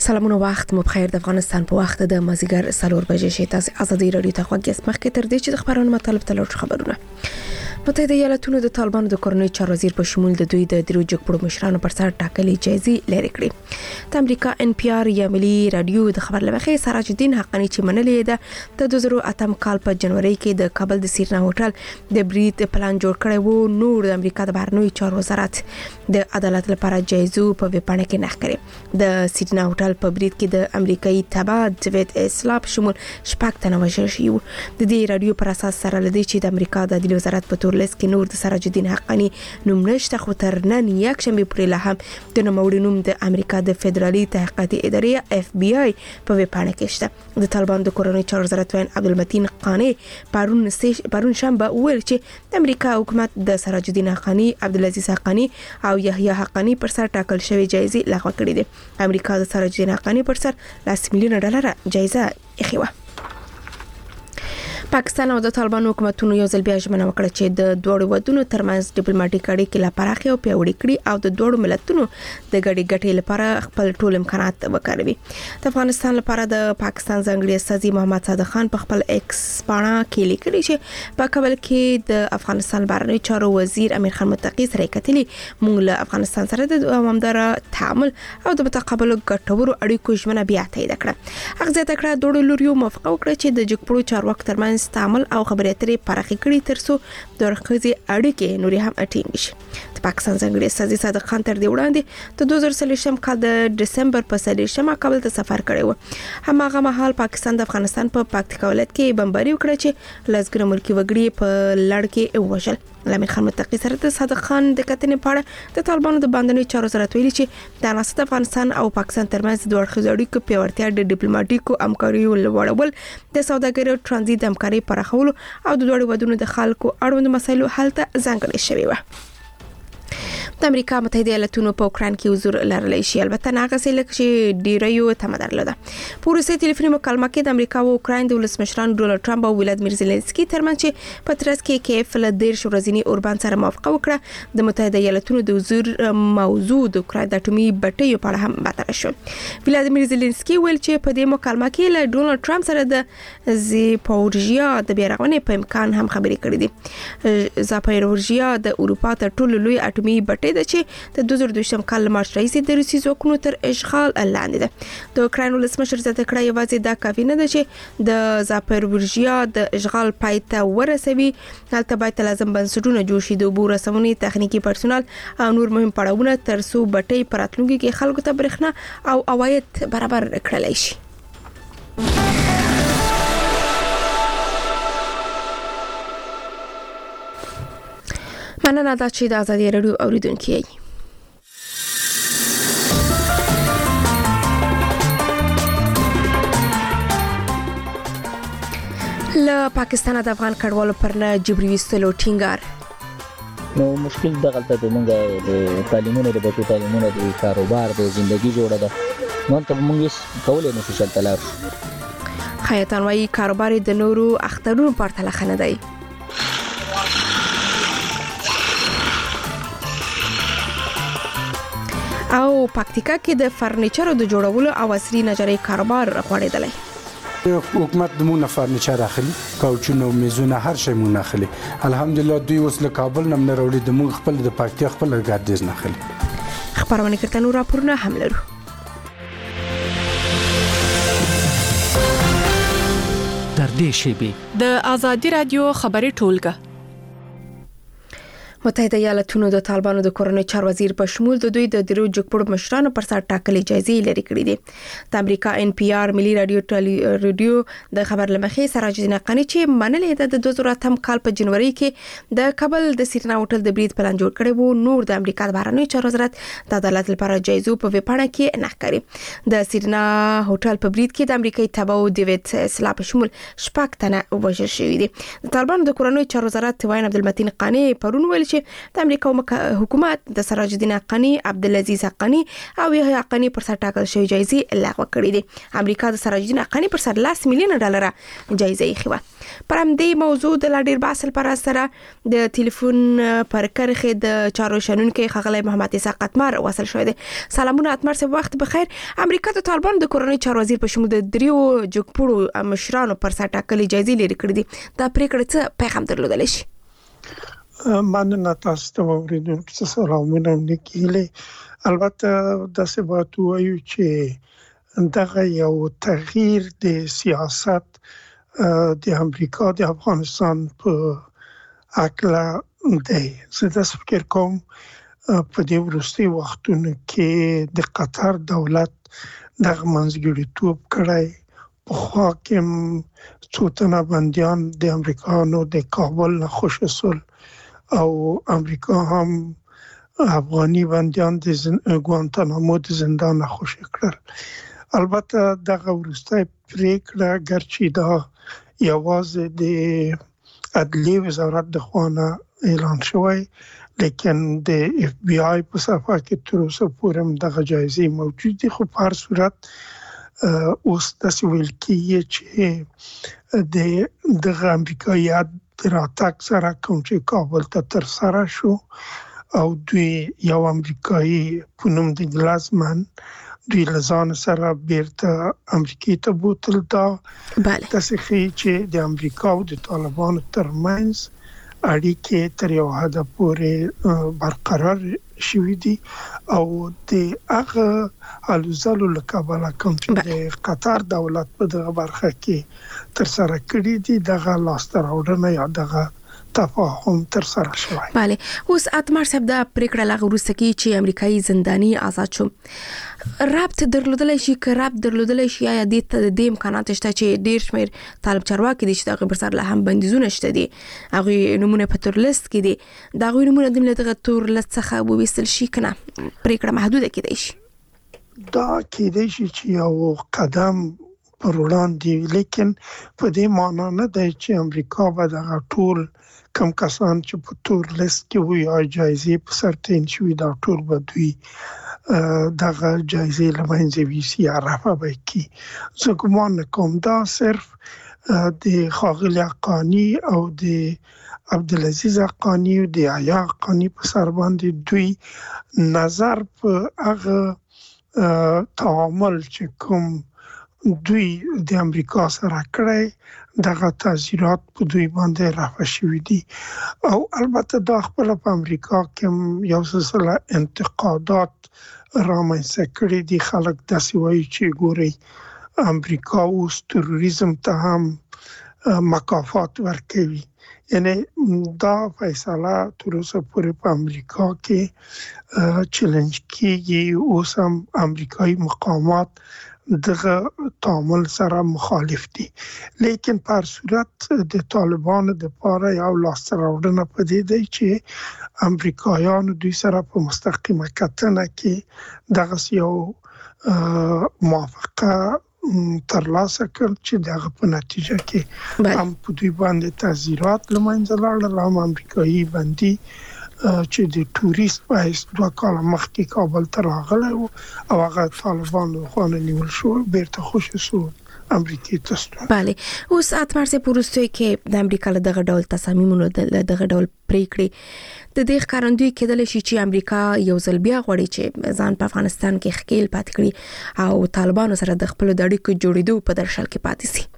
سلامونه وخت مو بخیر. د افغانستان په وخت د مازیګر 4 بجې شي. تاسو ازادي رادیو ته خوښ مخکې تر دې چې د خبرونو مطلب تلوټ خبرونه. متحده ایالاتونو د طالبانو د کورنۍ چارو وزیر په شمول د دوی د درو جګپړو مشرانو پر سر ټاکلي جایزې لري کړې. د امریکا NPR یا ملي رادیو د خبر لمخې سراج الدین حقانی چې منلې ده د 2008 کال په جنوري کې د کابل د سیرنا هوټل د برید پلان جوړ کړی وو. نور د امریکا د بهرنیو چارو وزارت د عدالت لپاره جایزو په وپاڼه کې نښ کړي. د سیرنا هوټل په برید کې د امریکایي تبع ډیوید اسلاپ شمول شپږ تنه وژل شوي وو. د دې رادیو پر اساس سره لدی چې د امریکا د عدالت وزارت په تورلس کې نور د سراج الدین حقانی نوم نشته، خو تر نن یک شنبه پورې لا هم د نوموړي نوم د امریکا د فدرالي تحقیقاتي ادارې FBI په وپاڼه کې شته. د طالبان د کورنۍ چارو وزارت وین عبدالمتین قانی پرون شنبه ویل چې د امریکا حکومت د سراج الدین حقانی، عبدالعزیز حقانی او یحیی حقانی پر سر ټاکل شوی جایزې لغوه کړې دي. امریکا د سراج الدین حقانی پر سر $100 میلیون جایزه ایښې وه. پاکستان او د طالبانو حکومتونو یو ځل بیا ژمنه وکړه چې د دوه ودونو ترمنځ ډیپلوماټیک اړیکې لا پراخه او پیاوړې کړي او د دوه ملتونو د ګډې ګټې لپاره خپل ټول امکانات وکاروي. د افغانستان لپاره د پاکستان ځانګړي استازي محمد صادق خان په خپل ایکس پاڼه کې لیکلي چې په کابل کې د افغانستان بهرنیو چارو وزیر امیر خان متقی سره کتلي. موږ له افغانستان سره د دوامدار تعامل او د متقابل ګټورو اړیکو ژمنه بیا تایید کړه. هغه زیاته کړه دوه لوريو موافقه وکړه چې د جګپړو چارواکو ترمنځ تعامل او خبرې اترې پراخې کړي ترڅو د رخصتي اړیکې نورې هم ټینګ شي. د پاکستان ځانګړي استازي صادق خان تر دې وړاندې د 2023 کال د ډسمبر په 4 کابل ته سفر کړی و. هماغه مهال پاکستان د افغانستان په پکتیکا ولایت کې بمباري وکړه چې لږ ملکی وګړي په لړ کې وژل. امیر خان متقی سره د صادق خان د کتنې په اړه د طالبانو د باندې چارو وزارت ویلي چې د ناسته افغانستان او پاکستان ترمنځ د ورخه اړیکو پیاوړتیا د ډیپلوماټیکو همکاریو لوړول، د سوداګرۍ او ترانزیت همکاري پراخول او د دوه ودونو د خلکو اړوند مسایلو حل ته ځانګړې شوی و. د امریکا متحده ایالاتونو په اوکراین کې حضور لرلی شي، البته نه غسې لکه چې ډیریو تمه درلوده. په وروستي ټلیفوني مکالمه کې د امریکا او اوکراین د ولسمشران ډونالد ټرمپ او ولادیمیر زيلنسکي ترمنځ چې په ترڅ کې کیف له 10 ورځنی اوربان سره موافقه وکړه. د متحده ایالاتونو د حضور موضوع د اوکراین د اټومي بټیو په اړه هم بحث شو. ولادیمیر زيلنسکي ویل چې په دې مکالمه کې له ډونالد ټرمپ سره د زاپورژیا د بیرغونې په امکان هم خبرې کړې دي. زاپورژیا د اروپا تر ټولو لوی اټومي بټۍ ده چې د 2022 کال مارچ راځي د روسي ځواکونو تر اشغال لاندې ده. د اوکراین ولسمشر زیاته کړه یوازې دا کافي نه ده چې د زاپورژیا د اشغال پای ته ورسوي، هلته باید لازم بنسټونه جوړ شي، د اوبو رسونې تخنیکی پرسونل او نور مهم پړاوونه ترڅو بټۍ په راتلونکي کې خلکو ته برېښنا او عواید برابر کړلی شي. مننه دا چې د ازادي رادیو اوریدونکو یې. له پاکستان د افغان کډوالو پر نه جبري وستلو ټینګار. نو مشکل دغه ته موږ د تعلیمونو د بچو تعلیمونو د کاروبار د ژوندۍ جوړه ده نو ته موږ کولای نشو شلتلار. خیاطان وايي کاروبار د نورو اخترونو پرتله خنه دی. او پکتیکا کې د فرنیچر د جوړولو او عصري نجاري کاروبار غوړېدلی. حکومت د مونږ فرنیچر اخلي، کاوچونو، میزونه، هر شی مونږ اخلي. الحمدلله دوی اوس له کابل نه راوړي، د مونږ خپل د پکتیا خپل ګاردیز نه اخلي. خبرونه کړه نور راپورونه هم لرو. در دې شیبه د ازادي رادیو خبري ټولګه. متحده ایالاتونو د طالبانو د کورنۍ چارو وزیر په شمول د دوی د درو جګپړو مشرانو پر سر ټاکلي جایزې لري کړې دي. د امریکا NPR ملي رادیو د خبر لمخې سراج الدین حقانی چې منلې ده د 2008 کال په جنوري کې د کابل د سیرنا هوټل د برید پلان جوړ کړی وو. نور د امریکا د بهرنیو چارو وزارت د عدالت لپاره جایزو په وپاڼه کې نښ کړی. د سیرنا هوټل په برید کې د امریکایي تبع ډیوید اسلاپ شمول شپږ تنه وژل شوي دي. د طالبانو د کورنۍ چارو وزارت وین عبدالمتین قانی پرون ویل چې د امریکا حکومت د سراج الدین حقانی، عبدالعزیز حقانی او یحیی حقانی پر سر ټاکل شوی جایزې لغوه کړې دي. امریکا د سراج الدین حقانی پر سر $10 ملیون جایزه یې خو پر همدې موضوع د لا ډیر بحث لپاره سره د ټلیفون پر کرخه د چارو شنونکو خغلی محمد اسحاق اتمر وصل شوی دی. سلامونه اتمر صاحب، وخت بخیر. امریکا د طالبان د کورنۍ چارو وزیر په شمول د دریو جګپوړو مشرانو پر سر ټاکلې جایزې لري کړې دي. دا پریکړه څه پیغام درلودلی شي؟ مننه تاسو ته اوریدونکو ته سلامونه لیکلې. البته داسې باید ووایو چې دغه یو تغییر د سیاست د امریکا د افغانستان په اکله دی. زه داسې فکر کوم په دې وروستي وختونو کې د قطر دولت دغه منځګړیتوب کړی. پخوا کې څو تنه بندیان د امریکایانو د کابل نه خوشي شول او امریکا هم افغاني بندیان د ګوانتانامو د زندان نه خوشي کړل. البته دغه وروستي پریکړه ګرچې دا یوازې د عدلیې وزارت د خوا نه اعلان شوی، لیکن د اف بی آی په صفحه کې تر اوسه پورې هم دغه جایزې موجود دي. خو په هر صورت اوس داسې ویل کېږي چې دغه امریکایي د راتګ سره کوم چې کابل ته ترسره شو او دوی یو امریکایي په نوم د ګلازمن دوی له ځان سره بیرته امریکې ته بوتل. دا داسې ښیي چې د امریکا او د طالبانو ترمنځ اړیکې تر یو حده پورې برقرار شوي دي او د هغه هلوځلو له کبله کوم چې د قطر دولت په دغه برخه کې ترسره کړي دي دغه لاسته راوړنه یا دغه تفاهم ترسره شوی. بله. اوس اتمر صاحب دا پریکړه لا وروسته کې چې امریکایي زنداني آزاد شو، رابط درلودلی شي که رابط درلودلی شي یا د امکانات شته چې ډیر شمیر طالب چارواکي دي چې دغه پر سر له هم بندیزونه شته دي، هغه نمونه په تور لیست کې دي، دا غوی نمونه د دغه تور لیست څخه وویستل شي کنه پریکړه محدوده کېدای شي؟ دا کېدای شي چې یو قدم پر وړاندې، لیکن په دې معنا نه دی چې امریکا به دغه ټول کم کسان چې په تور لیست کې وي یا جایزې په سر تعین شوي دا ټول به دوی دغه جایزې له منځه ویسي یا رفع به کړي. زه ګمان نه کوم. دا صرف د ښاغلي حقاني او د عبدالعزیز حقاني او د یحیی حقاني په سر باندې دوی نظر په هغه تعامل چې کوم دوی د امریکا سره کړی دغه تاثیرات په دوی باندې رافع شوي دي. او البته دا خپل په امریکا کې یو سلسله انتقادات رامنځته کړي دي. خلک داسې وایي چې ګوري امریکا اوس تروریزم ته هم مکافات ورکوي. یعنی دا فیصله تر اوسه پورې په امریکا کې چیلنج کېږي. اوس هم امریکایي مقامات دغه تعامل سره مخالف دي، لیکن په هر صورت د طالبانو د پاره یو لاسته راوړنه په دې دی چې امریکایانو دوی سره په مستقیمه کتنه کې دغه یو موافقه ترلاسه کړ چې دغه په نتیجه کې هم په دوی باندې تعزیرات له منځه لاړل. هم امریکایي بندي چې د ټوریست په حیث 2 کاله مخکې کابل ته راغلی و او هغه طالبانو خوا نه نیول شو، بیرته خوشي شو امریکې ته ستون. بله. اوس اتمر صاحب وروستي کې د امریکا له دغه ډول تصامیمونو دغه ډول پریکړې د دې ښکارندوی کېدلی شي چې امریکا یو ځل بیا غواړي چې ځان په افغانستان کې ښکیل پاتې کړي او طالبانو سره د خپل د اړیکو جوړېدو په درشل کې پاتې شي.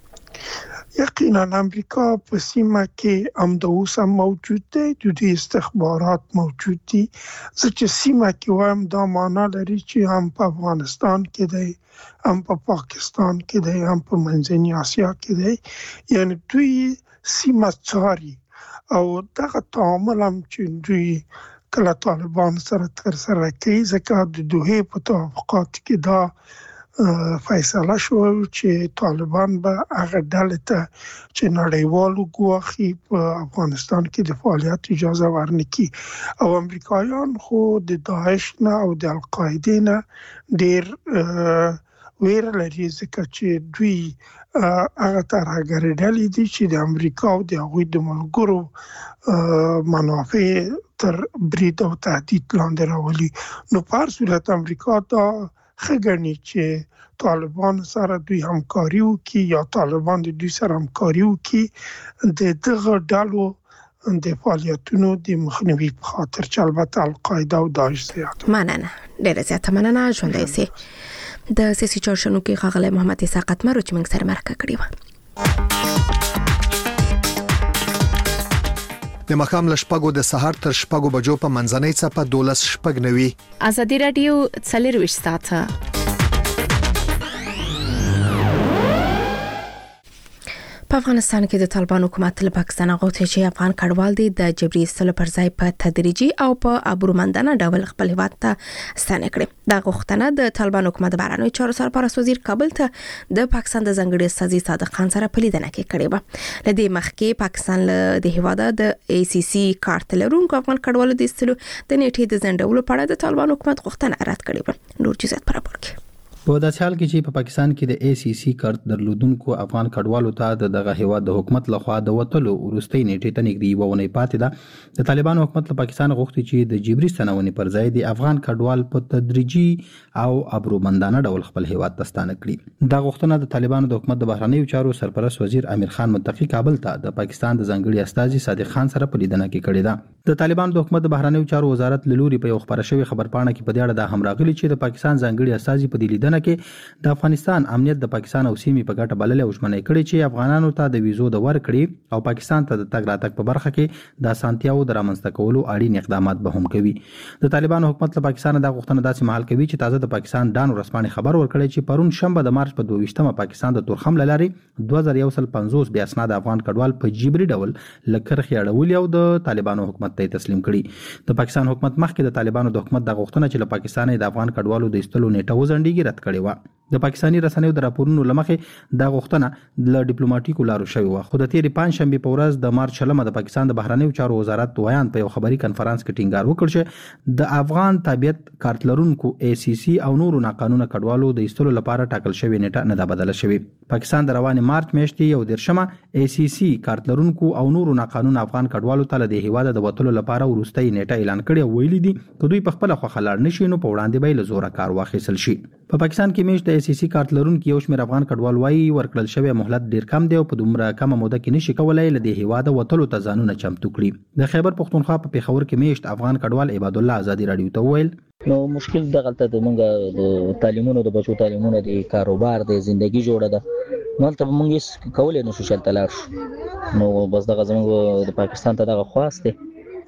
یقینا امریکا په سیمه کې هم د اوس هم موجود دی، د استخبارات موجود دي. زه چې سیمه کې وایم دا معنا لري چې هم په افغانستان کې دی، هم په پاکستان کې دی، هم په منځنۍ اسیا کې دی. یعنی دوی سیمه څاري او دغه تعامل هم چې دوی کله طالبان سره ترسره کوي، ځکه د دوحې په توافقات کې دا فیصله شو چې طالبان به هغه ډلې ته چې نړیوالو ګواښي په افغانستان کې د فعالیت اجازه ورنکړي. او امریکایان خو د داعش نه او د القاعده نه ډیر ویره لري ځکه چې دوی هغه ترهګرۍ دي چې د امریکا او د هغوی د ملګرو منافع تر برید او تهدید لاندې راولي. نو په هر صورت امریکا دا ښه ګڼي چې طالبان سره دوی همکاري وکړي یا طالبان د دوی سره همکاري وکړي د دغه ډلو د فعالیتونو د مخنیوي په خاطر چې البته القاعده او داعش زیات. مننه ډیره زیاته مننه ژوندۍ سي. د سیاسي چارشنو کې ښاغلی محمد اسحاق اتمر چې موږ سره مرکه کړې و. د مخام لشپګو د سحر تر شپګو بجو په منځنۍ څپه 12 شپګ نوي. ازادي رادیو 24 ساعته. په افغانستان کې د طالبان حکومت له پاکستان غوښتي چې افغان کډوال دي د جبري ایستلو پر ځای په تدریجي او په ابرومندانه ډول خپل هیواد ته ستانه کړي. دا غوښتنه د طالبان حکومت بهرنیو چارو سرپرست وزیر کابل ته د پاکستان د ځنګړي استازي صادق خان سره په لیدنه کې کړې و. لدې مخکې پاکستان له د هیواد د ACC کارت لرونکو افغان کډوالو د ایستلو د نیټې د ځنډولو په اړه د طالبان حکومت غوښتنه رد کړې و. نور جزئیات پر راپور په داسې حال کې چې په پاکستان کې د ACC کارت درلودونکو افغان کډوالو ته دغه هیواد د حکومت لخوا د وټلو ورستۍ نیټه ته نږدې وونه پاتې ده. د طالبانو حکومت له پاکستان غوښتي چې د جبري ستنونې پر ځای د افغان کډوال په تدریجي او ابرومندانه ډول خپل هیواد ته ستانه کړي. دا غوښتنه د طالبانو د حکومت د بهرنیو چارو سرپرست وزیر امیر خان متقی کابل ته د پاکستان د ځنګړي استازي صادق خان سره په لیدنه کې کړې ده. د طالبانو د حکومت د بهرنیو چارو وزارت له لوري په یو خبره شوی خبرپاڼه کې په دې اړه د همراغلي چې د پاکستان ځنګړي استازي په دې لیدنه کې د افغانستان امنیت د پاکستان او سیمې په ګټه بللې او ژمنې کړې چې افغانانو ته د ویزو د ورکړې او پاکستان ته د تګ راتګ په برخه کې د اسانتیاو د رامنځته کولو اړین اقدامات به هم کوي. د طالبانو حکومت له پاکستان د غوښتنه داسې مهال کوي چې تازه د پاکستان ډانو رسماني خبر ورکړی چې پرون شنبه د مارچ په 22مه پاکستان د تورخم لارې 2150 بیا اسناد افغان کډوال په جبري ډول لکرخي اړولي او د طالبانو حکومت ته تسلیم کړي. د پاکستان حکومت مخکې د طالبانو د حکومت د غوښتنه چې له پاکستان د افغان کډوالو د ایستلو نیټه وزنډيږي رد کړې و. د پاکستاني رسنیو د راپورونو لمخې دا غوښتنه له ډیپلوماټیکو لارو شوې و. خو د تیرې پنځشنبه په ورځ د مارچ 9 د پاکستان د بهرنیو چارو وزارت ویان په یو خبري کنفرانس کې ټینګار وکړ چې د افغان تابعیت کارت لرونکو ACC او نورو ناقانونه کډوالو د ایستلو لپاره ټاکل شوی نیټه نه ده بدله شوې. پاکستان د رواني مارچ میاشتې یو درشمه ACC کارت لرونکو او نورو ناقانونه افغان کډوالو ته د هیواد د وټلو لپاره ورستۍ نیټه اعلان کړې او ویلي دي چې دوی په خپل خو خلار نشي نو په وړاندې به له زوره کار واخیستل شي. په پاکستان کې میاشت د ACC کارت لرونکو یو شمېر افغان کډوال وايي ورکړل شوی مهلت ډیر کم دی او په دومره کمه موده کې نشي کولای له دې هیواد وټلو ته ځانونه چمتو کړي. د خیبر پښتونخوا په پیښور کې میاشت افغان کډوال عباد الله آزادي رادیو ته ویل نو مشکل دغه ته مونږه د تعلیمونو د بچو تعلیمونو د کاروبار د ژوندۍ جوړه ده نو ته مونږ کولای نشو شلته لاړ نو بس دغه زموږ د پاکستان ته دغه خواسته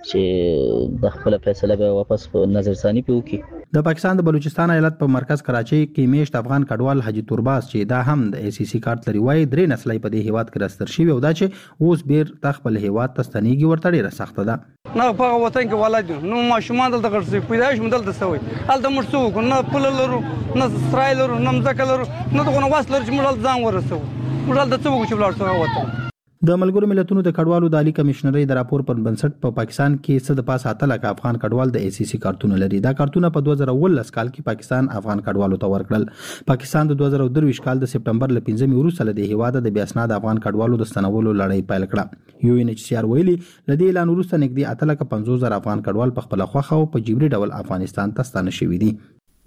چې د خپل فیصله به واپس په نظرثانی پیوکي. د پاکستان د بلوچستان ایالت په مرکز کراچۍ کې میشت افغان کډوال حاجی تورباس چې دا هم د ACC کارت لري وای درې نسلې په دې هیواد کې راستر شوی او دا چې اوس بیر تخپل هیواد ته ستنېږي ورته ډیره سخته ده. نه په وطن کې ولادي نو ماشومان دلته ګرځي پیدایش مدل ته سوي الته مرسو نه پل لرو نه سرای لرو نه مزکه لرو نه دغه واس لرو چې موږ ځان ورسو موږ دلته څه وکړو چې بلار وطن. د ملګرو ملتونو د کډوالو د عالی کمشنرۍ د راپور پر بنسټ په پاکستان کې څه د پاسه 8 لک افغان کډوال د ACC کارتونه لري. دا کارتونه په 2019 کال کې پاکستان افغان کډوالو ته ورکړل. پاکستان د 2023 کال د سپټمبر ل 15 وروسته د هیواد د بیا اسناد افغان کډوالو د ستنولو لړۍ پیل کړه. UNHCR ویلي لدې اعلان وروسته نږدې 8 لک 50,000 افغان کډوال په خپل خوخه او په جبري ډول افغانستان ته ستانه شوي دي.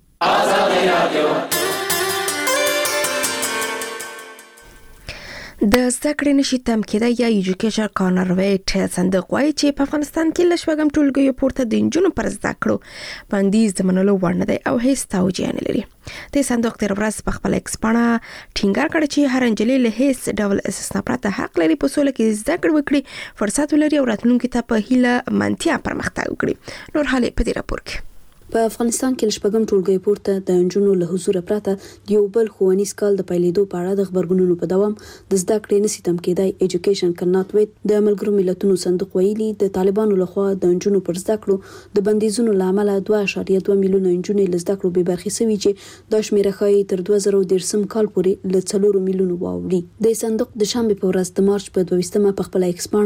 د زده کړې نشي تم کېدای یا ایجوکیشن کارنرویټ صندوق وایي چې په افغانستان کې لشبګم ټولګیو پورته د انجونو پر زده کړو بندیز د منلو وړ نه دی او هیڅ توجیه نه لري. د صندوق تر ورځ په خپل ایکسپانا ټینګار کړ چې هر انجلۍ له هیڅ ډول استثنا پرته حق لري په سوله کې زده کړه وکړي فرصت ولري او راتلونکي ته په هیله منتیا پرمختګ وکړي. نور حالې په دې راپور کې په افغانستان کې لشبګم ټولګي پورته د انجونو له حضور پرته د یو بل ښوونیز کال د پیلېدو په اړه د خبرګونونو په دوام د زده کړې نشي تم کېدای ایجوکیشن کانټ ویټ د ملګرو ملتونو صندوق ویلي د طالبانو لخوا د انجونو پر زده کړو د بندیزونو لامل 2.2 میلیونه انجونې له زده کړو بې برخې شوي چې د شمیره خای تر 2013 کال پورې له 4 میلیونه واوړي. د صندوق د شنبه په ورځ د مارچ په 22مه په خپل ایکسپانا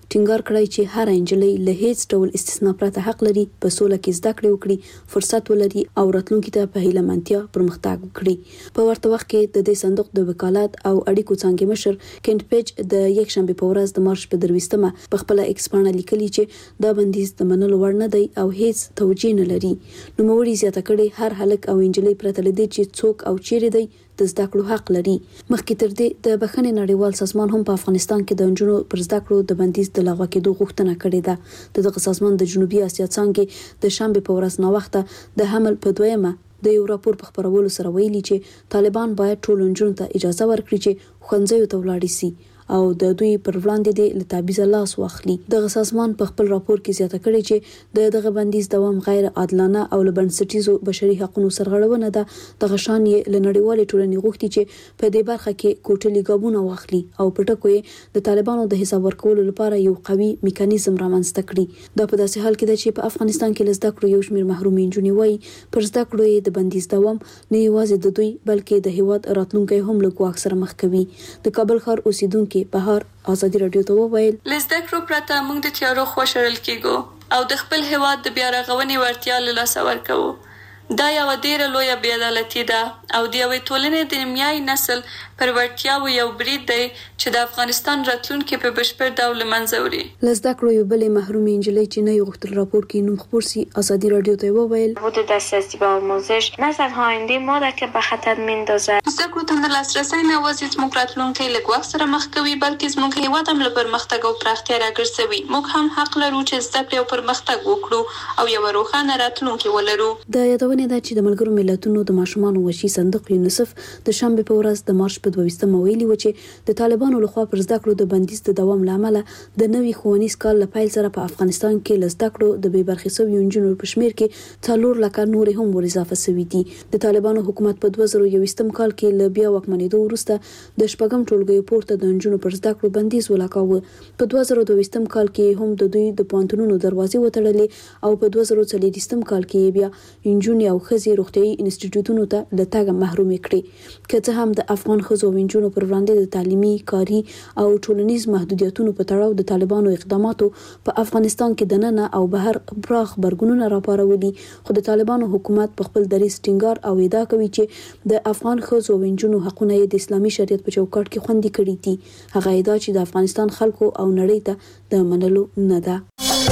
ټینګار کړی چې هر انجلۍ له هیڅ ډول استثنا پرته حق لري په سوله کې زده کړې وکړي، فرصت ولري او راتلونکي ته په هیله مندتیا پرمختګ وکړي. په ورته وخت کې د دې صندوق د وکالت او اړیکو څانګې مشر کینټ پیج د یکشنبه په ورځ د مارچ په 23مه په خپل ایکس باندې لیکلي چې دا بندیز د منلو وړ نه دی او هیڅ توجیه نه لري. نو موري زیاته کړي هر هلک او انجلۍ پرته لدی چې څوک او چیرې دی د زده کړو حق لري. مخکې تر دې د بخښنې نړیوال سازمان هم په افغانستان کې د نجونو پر زده کړو د بندیز د لغوه کېدو غوښتنه کړې ده. دغه سازمان د جنوبي اسیا څانګې د شنبه په ورځ نو وخت د حمل په دویمه د یو راپور په خبرولو سره ویلي چې طالبان باید ټول نجونو ته اجازه ورکړي چې ښوونځیو ته ولاړ شي او د دوی پر وړاندې د لتابیز لاس واخلي. دغه سازمان په خپل راپور کې زیاته کړې چې دغه بندیز دوام غیر عادلانه او لبنسټیزو بشري حقوقو سرغړونه ده. دغه شان یې لنړیوال ټولنې غوښتي چې په دې برخه کې کوټلي ګابونه واخلي او په ټکو یې د طالبانو د حساب ورکولو لپاره یو قوي میکانیزم رامنځته کړي. دا په داسې حال کې ده چې په افغانستان کې لزده کړو یو شمېر محروم نجونې وایي پر زده کړو یې د بندیز دوام نه یوازې د دوی بلکې د هیواد راتلونکي هم له ګواښ سره مخ کوي. د کابل ښار اوسیدونکو بهار ازادي رادیو ته وویل لزده کړو پرته موږ د تیارو خوشرل کېږو او د خپل هیواد د بیا رغونې وړتیا له لاسه ورکوو. دا یو ډېره لویه بې عدالتي ده او د یوې ټولنې د نیمایي نسل پر وړتیاو یو برید دی چې د افغانستان راتلونکي په بشپړ ډول له منځه وړي. لزده کړو یو بلې محرومې نجلۍ چې نه یې غوښتل راپور کې نوم خپور سي ازادي رادیو ته وویل حدود دسترسی به آموزش نظرها آینده ما را که به خطر میندازد. زده کړو ته د لاسرسی نه یوازې زموږ راتلونکی له ګواښ سره مخ کوي بلکې زموږ هیواد هم له پرمختګ او پراختیا راګرځوي. موږ هم حق لرو چې زده کړې او پرمختګ وکړو او یو روښانه راتلونکی ولرو. د یادونه ده چې د ملګرو ملتونو د ماشومانو وشي صندوق یونیسف د شنبه په ورځ د مارچ په 22مه ویلي و چې د طالبانو لخوا پر زده کړو د بندیز د دوام لامل د نوي ښوونیز کال له پیل سره په افغانستان کې لزده کړو د بې برخې شویو نجونو په شمیر کې 4 لکه نور هم ور اضافه شوي دي. د طالبانو حکومت په 2021م کال کې ل بیا واکمنېدو وروسته د شپږم ټولګي پورته د نجونو پر زده کړو بندیز ولاکاوه. په 2022م کال کې هم د دوی د پوهنتونونو دروازې وتړلې او په 2040م کال کې بیا نجونې او ښځې روغتيایي انسټیټیوټونو ته له تګ محروم کړي. که څه هم د افغان ښځو او نجونو پر وړاندې د تعلیمي، کاري او ټولنیز محدودیتونو په تړاو د طالبانو اقداماتو په افغانستان کې د ننه او بهر پراخ غبرګونونه راپارولي، خو د طالبانو حکومت په خپل دریځ ټینګار او ادعا کوي چې د افغان ښځو او نجونو حقونه یې د اسلامي شریعت په چوکاټ کې خوندي کړي دي. هغه ادعا چې د افغانستان خلکو او نړۍ ته د منلو نه ده.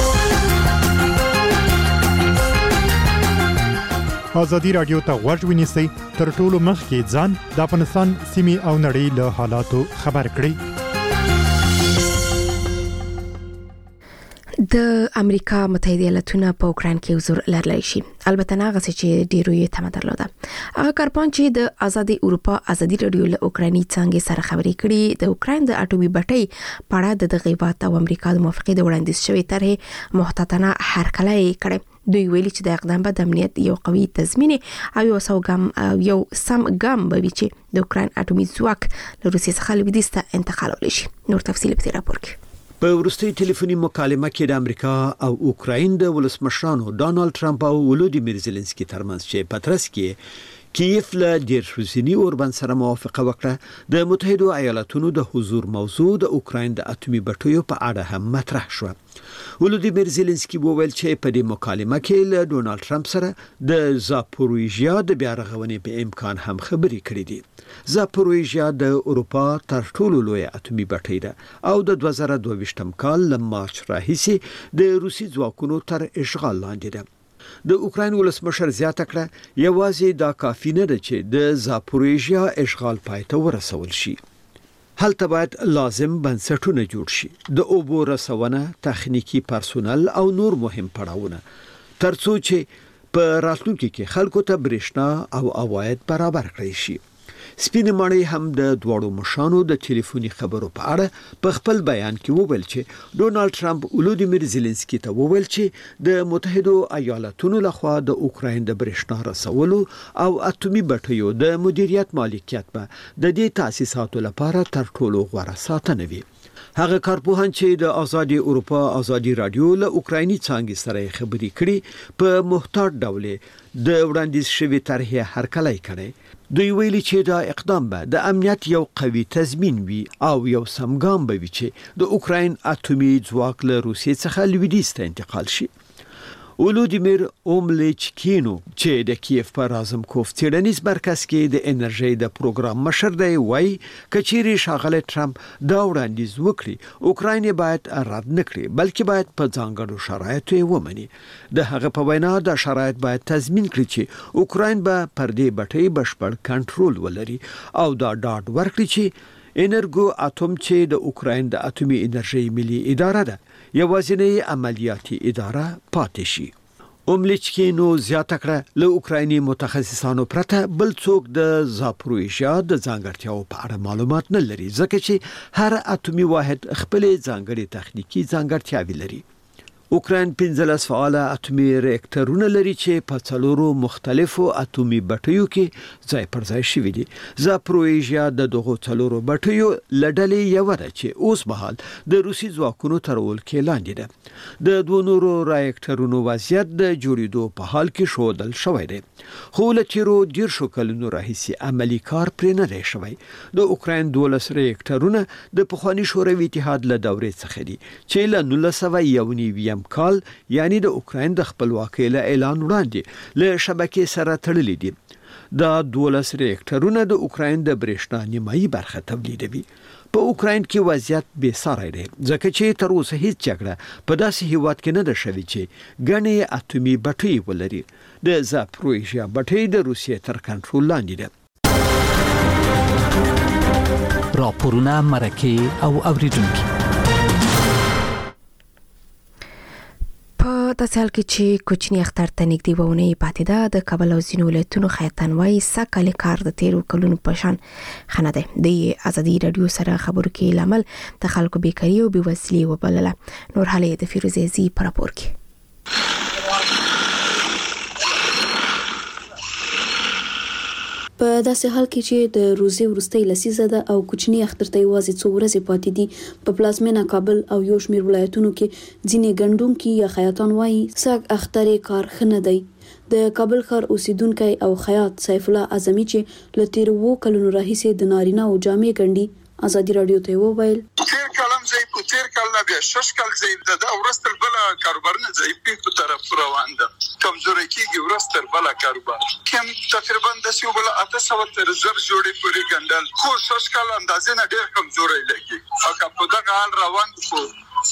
ازادي رادیو ته غوږ ونیسئ تر ټولو مخکې ځان د افغانستان سیمې او نړۍ له حالاتو خبر کړئ. د امریکا متحده ایالاتونه په اوکران کې حضور لرلی شي، البته نه غسه چې ډیرو یې تمه درلوده. هغه کارپان چې د آزادي اروپا ازادي رادیو له اوکراني څنګه سره خبرې کړي د اوکران د اټومي بټۍ په اړه د غیبات او امریکا د موافقې د وړاندیز شوی طرح محتاطانه هرکلی کړي. دوی ویلي چې د اقدام به د امنیت یو قوي تضمین او یو سم ګام به وي چې د اوکران اټومي ځواک له روسیې څخه لویدیځ ته انتقالولی شي. نور تفصیل په راپور کې. په وروستي ټلیفوني مکالمه کې د امریکا او اوکراین د ولسمشرانو ډانالد ټرمپ او ولودیمیر زيلنسکي ترمنځ چې پترس کې کیف له ډیر روسینی اوربان سره موافقه وکړه د متحده ایالاتونو د حضور موضوع د اوکراین د اټومي بټیو په اړه هم مطرح شو. ولودیمیر زيلنسکي وویل چې په دې مکالمه کې له ډونالد ټرمپ سره د زاپوروژیا د بیا رغونې په امکان هم خبرې کړې دي. زاپوروژیا د اروپا تر ټولو لوی اټومي بټۍ ده او د 2022م کال له مارچ راهیسې د روسي ځواکونو تر اشغال لاندې ده. د اوکراین ولسمشر زیاته کړه یوازې دا کافي نه ده چې د زاپوروژیا اشغال پای ته ورسول شي. هلته باید لازم بنسټونه جوړ شي، د اوبو رسونه، تخنیکی پرسونل او نور مهم پړاوونه، ترڅو چې په راتلونکي کې خلکو ته برېښنا او عواید برابر کړی شي. سپین ماڼۍ هم د دوړو مشانو د ټلیفوني خبرو په اړه په خپل بیان کې وویل چې ډونالد ټرمپ ولودیمیر زيلنسکي ته وویل چې د متحده ایالاتونو لخوا د اوکراین د برېښنا رسولو او اټومي بټیو د مدیریت مالکیت به د دې تاسیساتو لپاره تر ټولو غوره ساتنه وي. هغه کارپوهان چې د آزادي اروپا آزادي رادیو له اوکرایني څنګه سره خبرې کړي په محتاط ډول د وړاندیز شوی طرحه هرکلی کړي دوی ویلي چې دا اقدام به د امنیت یو قوي تضمین وي او یو سمګام به وي چې د اوکراین اټومي ځواک له روسیې څخه لویدیځ ته انتقال شي ولودیمیر اوملیچکینو چې د کیف په رازمکوف څېړنیز مرکز کې د انرژي د پروګرام مشر دی وایي کچيري شاغله ټرمپ دا وړاندیز وکړي اوکراین باید رد نکړي بلکې باید په ځانګړو شرایطو ومني د هغه په وینا د شرایط باید تضمین کړي چې اوکراین به پر دې بټۍ بشپړ کنټرول ولري او دا ډاډ ورکړي چې انرګو اټوم چې د اوکراین د اټومي انرژي ملي اداره ده یوازینی عملیاتي اداره پاتې شي اوملیچکینو زیاته کړه له اوکرایني متخصصانو پرته بل څوک د زاپروژیا د ځانګړتیاو په اړه معلومات نه لري ځکه چې هر اټومي واحد خپل ځانګړي تخنیکی ځانګړتیاوې لري اوکراین 15 فعال اټومي ریاکټرونه لري چې په څلورو مختلفو اټومي بټیو کې ځای پر ځای شوي دي زاپروژیا د دغو څلورو بټیو لړلې یو ده چې اوس مهال د روسي ځواکونو تر ولکې لاندې ده د دوه نورو ریاکټرونو وضعیت د جوړېدو په حال کې شودل شوی دی خو له تیرو ډیر شو کلونو راهیسې عملی کار پرې نه دی شوی د اوکراین 12 ریاکټرونه د پخوانی شوروي اتحاد له دورې څخه دي چې له 1991 کال یعنی د اوکراین د خپلواکۍ له اعلان وړاندې له شبکې سره تړلې دي دا 12 ریاکټرونه د اوکراین د برېښنا نیمایي برخه تولیدوي په اوکراین کې وضعیت بې ساری دی ځکه چې تر اوسه هیڅ جګړه په داسې هیواد کې نه ده شوې چې ګڼې اټومي بټۍ ولري د زاپروژیا بټۍ د روسیې تر کنټرول لاندې ده راپورونه مرکه او اوریدونکو په داسې حال کې چې کوچنی اختر ته نږدې وونه پاتې ده د کابل او ځینو ولایتونو خیاطان وايي سکهاله کار د تیرو کلونو په شان خنه ده د ازادي رادیو سره خبرو کې لامل د خلکو بیکاری او بیوزلي وبلله نور حالې د فیروز عزیزی پر راپور کې په داسې حال کې چې د روزي ورستۍ لسیزه ده او کوچنی اختر ته یوازې څو ورځې پاتې دي په پلازمینه کابل او یو شمېر ولایتونو کې ځینې ګڼډونکي یا خیاطان وايي سګ اختر کار خنه دی د کابل ښار اوسیدونکو او خیاط سیف الله اعظمي چې ل تیر وو کلونو راهیسې د نارینه او جامې ګڼډي ازادي رادیو ته وویل تیر کال نه بیا 6 کال زیات ده ورستل بل کاروبار نه ځي په طرف روان ده کمزوري کیږي ورستل بل کاروبار کوم تقریبا د سیو بل 800 تر زر جوړې پوری ګندل خو 6 کال اندازې نه ډیر کمزوري لګي او په دغه حال روان شو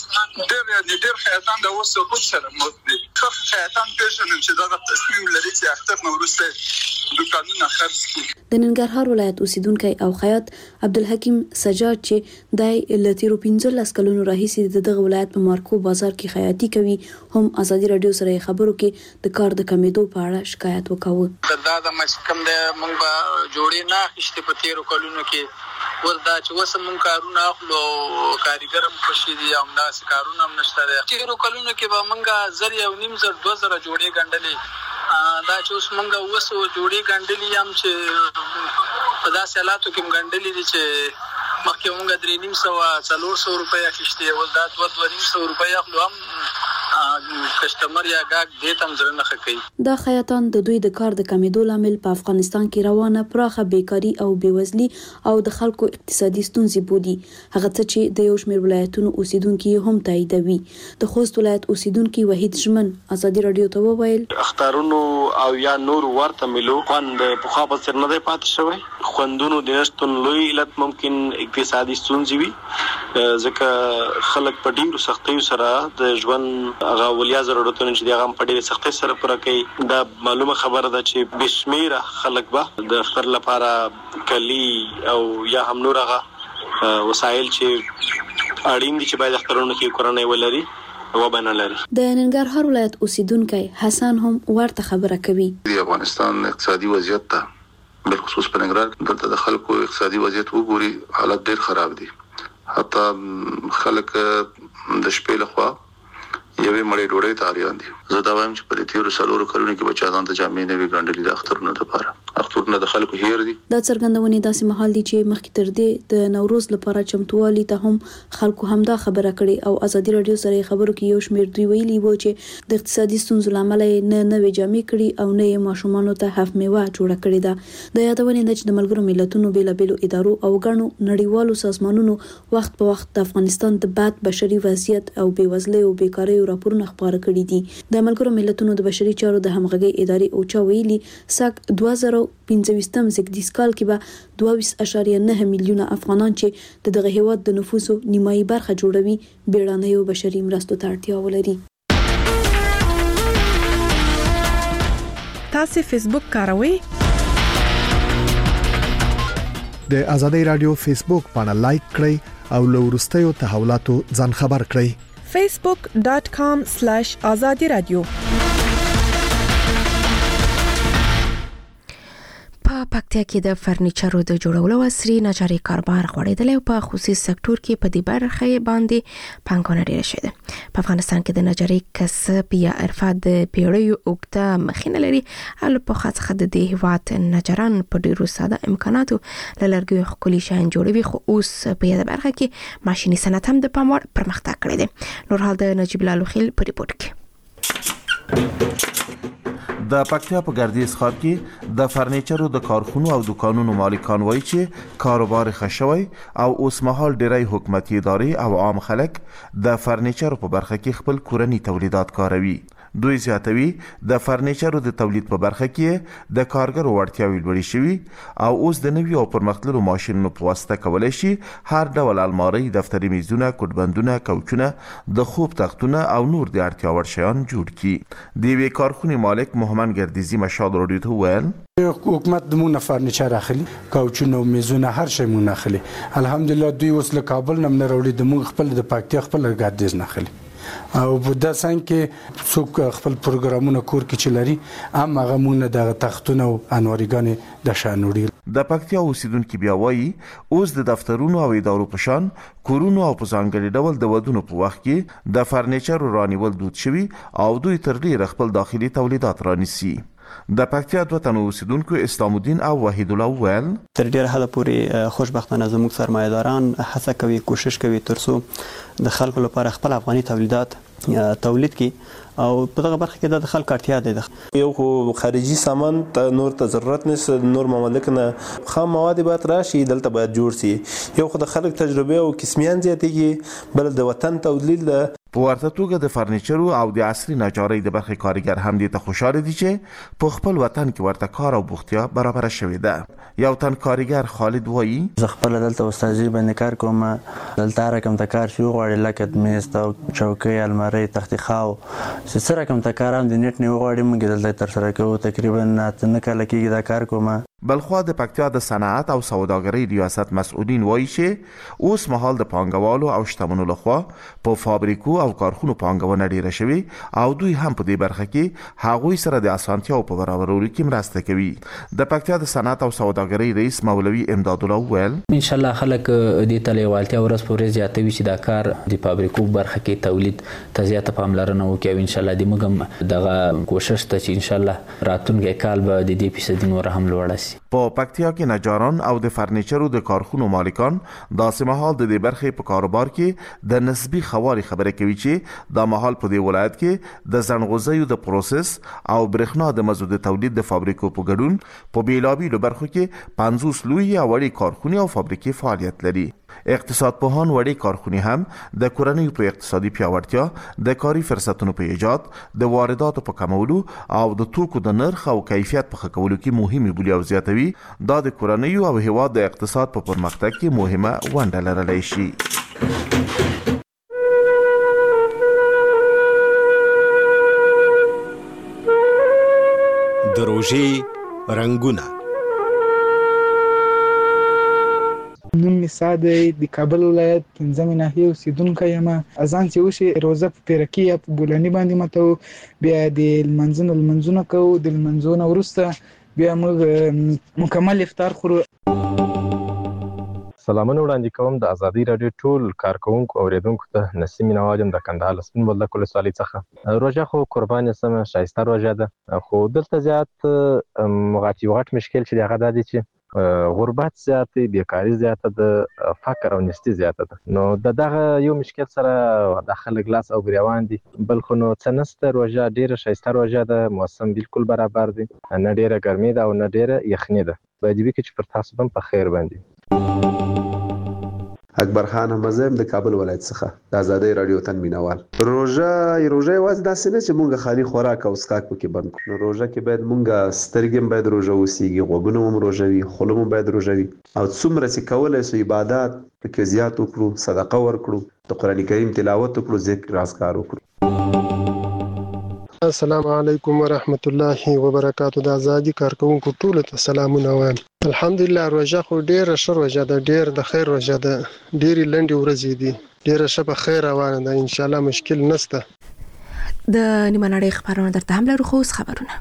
ډیر خیاطان د اوسه په سره مت دي خیاطان پېژنم چې دا تصمیم لري چې اختر نو ورسته دکانونه خرڅ کړي د ننګرهار ولایت اوسیدونکو او خیاط عبدالحکیم سجاد چې د لتیرو 15 کلونو راهیسې دغه ولایت په مارکو بازار کې خیاطي کوي هم ازادي رادیو سره خبرو کې د کار د کمیدو په اړه شکایت وکاوه دا د مسکم د مونږ به جوړې نه خشته په تیرو کلونو کې وردا چې وسه مونږ کارونه اخلو کاریګرم خوشي دي او ناس کارونه هم نشته دي تیرو کلونو کې به مونږه زر یو نیم زر 2000 جوړې ګندلې دا چې اوس مونږه وسو جوړې ګندلې هم چې په داسې حالاتو کې ګندلې دي چې مخکې مونږه 300 روپیا خشته ول دا 200 روپیا اخلو هم کسٹمر یا گاګ دې تم زره نه خکې دا خیاطان د دوی د کار د کمیدو لامل په افغانستان کې روانه پراخه بیکاری او بیوزلي او د خلکو اقتصادي ستونزې بودي هغه څه چې د یو شمېر ولایتونو اوسیدونکو هم تاییدوي د خوست ولایت اوسیدونکو وحید ژمن ازادي رادیو ته وویل اخترونو او یا نور ورته ملو خوند په خوا په سر نه دی پاتې شوی خوندونو د نشټون لوی علت ممکن اقتصادي ستونزې وي ځکه خلک په ډیرو سختیو سره د ژوند هغه ولیا ضرورتونه چې هغه په ډیره سختۍ سره پوره کوي دا معلومه خبره ده چې بشمیره خلک به د اختر لپاره کلی او یا هم نور هغه وسایل چې اړین دي چې باید اخترونو کې کورنۍ ولري و بنه لري د ننګرهار ولایت اوسیدونکو حسن هم ورته خبره کوي د افغانستان اقتصادي وضعیت ته بل خصوص په ننګرهار دلته د خلکو اقتصادي وضعیت وګوري حالت ډیر خراب دي حتی خلک د شپې لخوا یوې مړې ډوډۍ ته اړین دي زه دا وایم چې په تیرو سالورو کلونو کې بچا ځان ته جامې نه وی ګڼلې د اخترونو لپاره اخترونه د خلکو هیر دي. دا څرګندونې داسې مهال دي چې مخکې تر دې د نوروز لپاره چمتووالي ته هم خلکو همدا خبره کړې او ازادي رادیو سره خبرو کې یو شمېر دوی ویلي وو چې د اقتصادي ستونزو لامل نه نوې جامې کړي او نه یې ماشومانو ته هف میوه جوړه کړې ده. د یادونې د چې د ملګرو ملتونو بیلابېلو ادارو او ګڼو نړیوالو سازمانونو وخت په وخت د افغانستان د بد بشري وضعیت او بېوزلۍ او بیکارۍ راپورونه خپاره کړي دي. د ملګرو ملتونو د بشري چارو د همغږۍ ادارې اوچا ویلي ساک 2015 زګدیز کال کې به 22.9 میلیونه افغانان چې دغه هیواد د نفوسو نیمایي برخه جوړوي بیړنیو بشري مرستو ته اړتیا ولري. تاسو فیسبوک کاروئ؟ د ازادي رادیو فیسبوک باندې لایک کړئ او له وروستیو تحولاتو ځان خبر کړئ. facebook.com/azadi radio. په پکتیا کې د فرنیچرو د جوړولو عصري نجاري کاروبار غوړېدل او په خصوصي سکتور کې په دې برخه باندې پانګونه ډېره شوې ده. په افغانستان کې د نجاري کسب یا حرفه د پیړیو اوږده مخینه لري او په خاصه د دې هیواد نجاران په ډېرو ساده امکاناتو له لرګیو ښکلي شیان جوړوي خو اوس په یاده برخه کې ماشیني صنعت هم د پام وړ پرمختګ کړی دی. نور حال د نجیب الله لوخیل په ریپورت کې. د پکتیا په ګردیز ښار کې د فرنیچرو د کارخونو او دکانونو مالکان وایي چې کاروبار ښه شوی او اوس مهال ډېری حکومتي ادارې او عام خلک د فرنیچرو په برخه کې خپل کورني تولیدات کاروي. دوی زیاتوي د فرنیچرو د تولید په برخه کې د کارګرو وړتیاوې لوړې شوي او اوس د نوي او پرمختللو ماشینونو په واسطه کولای شي هر ډول الماری، دفتري میزونه، کوټبندونه، کوچونه، د خوب تختونه او نور د اړتیا وړ شیان جوړ کړي. د یوې کارخونې مالک محمد ګردیزي مشال راډیو ته وویل حکومت دمونه فرنیچر اخلي، کوچونه او میزونه هر شی مون اخلي. الحمدلله دوی اوس له کابل نه راوړي د مون خپل د پکتیا خپل ګردیز نه اخلي او په داسې کې څوک خپل پروګرامونه کور کې چلري هم هغه مونږ د تختونه او انوارګانې د شانوړي. د پکتیا اوسیدونکو بیا وایي اوس د دفترونو او ادارو په شان کورونو او په ځانګړي ډول د ودونو په وخت کې د فرنیچر رانیول دود شوي او دوی تر ډیره خپل داخلي تولیدات رانیسي. د پکتیا دوه تنو اوسیدونکو اسلام الدین او وحید الله ویل تر ډیره حد پورې خوشبختانه زموږ سرمایه‌داران هڅه کوي، کوشش کوي ترڅو د خلکو لپاره خپل افغاني تولیدات تولید کی او په دغه برخه کې د خلکو اړتیا ده. یو خو خارجي سامان ته نور ته ضرورت نشته، نور ممالک نه خام مواد باید راشي دلته باید جوړ شي. یو خو د خلک تجربه او کسمیان زیاتېږي، بل د وطن تولید له په ورته توګه د فرنیچرو او د عصري نجارۍ د برخې کارګر هم دې ته خوشاله دي چې په خپل وطن کې ورته کار او بوختیا برابر شوې ده. یو تن کارګر خالد وایي زه خپل دلته استاذي باندې کار کوم، دلته رقم ته کار شو غواړي لکه میز او چوکۍ، الماری، تخت خاو چې رقم ته کار هم د نیټ نه غواړي موږ دلته تر سره کوو. تقریبا نه کال کېږي دا کار کوم. بلخوا د پکتیا د صنعت او سوداګرۍ ریاست مسؤلین وایي چې اوس مهال د پانګوالو او شتمنو لخوا په فابریکو او کارخونو پانګونه ډیره شوي او دوی هم په دې برخه کې هغوی سره د اسانتیاو په برابرولو کې مرسته کوي. د پکتیا د صنعت او سوداګرۍ رئیس مولوي امداد الله ویل ان شاء الله خلک دې ته لیوالتیا ورځ په ورځ زیاتوي چې دا کار د فابریکو برخه کې تولید ته زیاته پاملرنه وکړي. ان شاء الله د موږ دغه کوشش ته چې ان شاء الله راتلونکي کال به د دې فیصد نور هم لوړ شي. په پکتیا کې نجاران او د فرنیچرو د کارخونو مالکان داسې مهال د دې برخې په کاروبار کې د نسبی خواري خبره کوي چې د مهال په دې ولایت کې د زنغوزیو د پروسس او برېښنا د مزو د تولید د فابریکو په ګډون په بیلابیلو برخو کې 50 لوی او وړې کارخونې او فابریکې فعالیت لري. اقتصاد پوهان وړې کارخونې هم د کورنیو په اقتصادي پیاوړتیا، د کاري فرصتونو په ایجاد، د وارداتو په کمولو او د توکو د نرخ او کیفیت په ښه کولو کې مهمه بولي او زیاتوي دا د کورنیو او هیواد د اقتصاد په پرمختګ کې مهمه ونډه لرلی شي. د روژې رنګونه نوم می ساده د کابل ولایت 15 ناحیه اوسیدونکی یم. اذان چې وشي روزه په پیرکی یا په بولانی باندې متو بیا د منځونه کوو. د منځونه وروسته بیا موږ مکمل افطار خورو. سلامونه وړاندې کوم د ازادي رادیو ټول کارکونکو او اوریدونکو ته نسیم نواجم د کندهار سپین بولدک ولسوالۍ څخه. روژه خو قربان سم شایسته روژه ده، خو دلته زیات غټ مشکل چې هغه د دې چې غربت زیات دی، بیکاری زیاته ده، فقر او نشتی زیاته ده. نو دغه یو مشکل سره د خلک لاس او ګریوان دي. بل خو نو څنسته روژه ډیره شایسته روژه ده، موسم بالکل برابر دی، نه ډیره ګرمي ده او نه ډیره یخني ده. باید وي چې پر تاسو هم په خیر باندې. اکبر خان همزم د کابل ولایت څخه د ازادي رادیو تن مینوال. روژه واز داسې نه چې مونږه خالي خوراک او اسکاک پکې بند کړو. نو روژه کې باید مونږه سترګې باید روژه وسیږي، غوږونه هم روژه وي، خوله هم باید روژه وي، او څومره چې کولای سو عبادت پکې زیات وکړو، صدقه ورکړو، د قران کریم تلاوت وکړو، ذکر اذکار وکړو. السلام علیکم ورحمت الله وبرکاتہ. د ازادي کارکونکو ټول ته سلامونه وایم. الحمدلله روژه خو ډیره ښه روژه ده، ډیر د خیر روژه ده، ډیرې لنډې ورځې دي، ډیره ښه په خیر روانه ده، ان شاء الله مشکل نشته. د نیمه نړۍ خبرونه درته هم لرو، خو اوس خبرونه.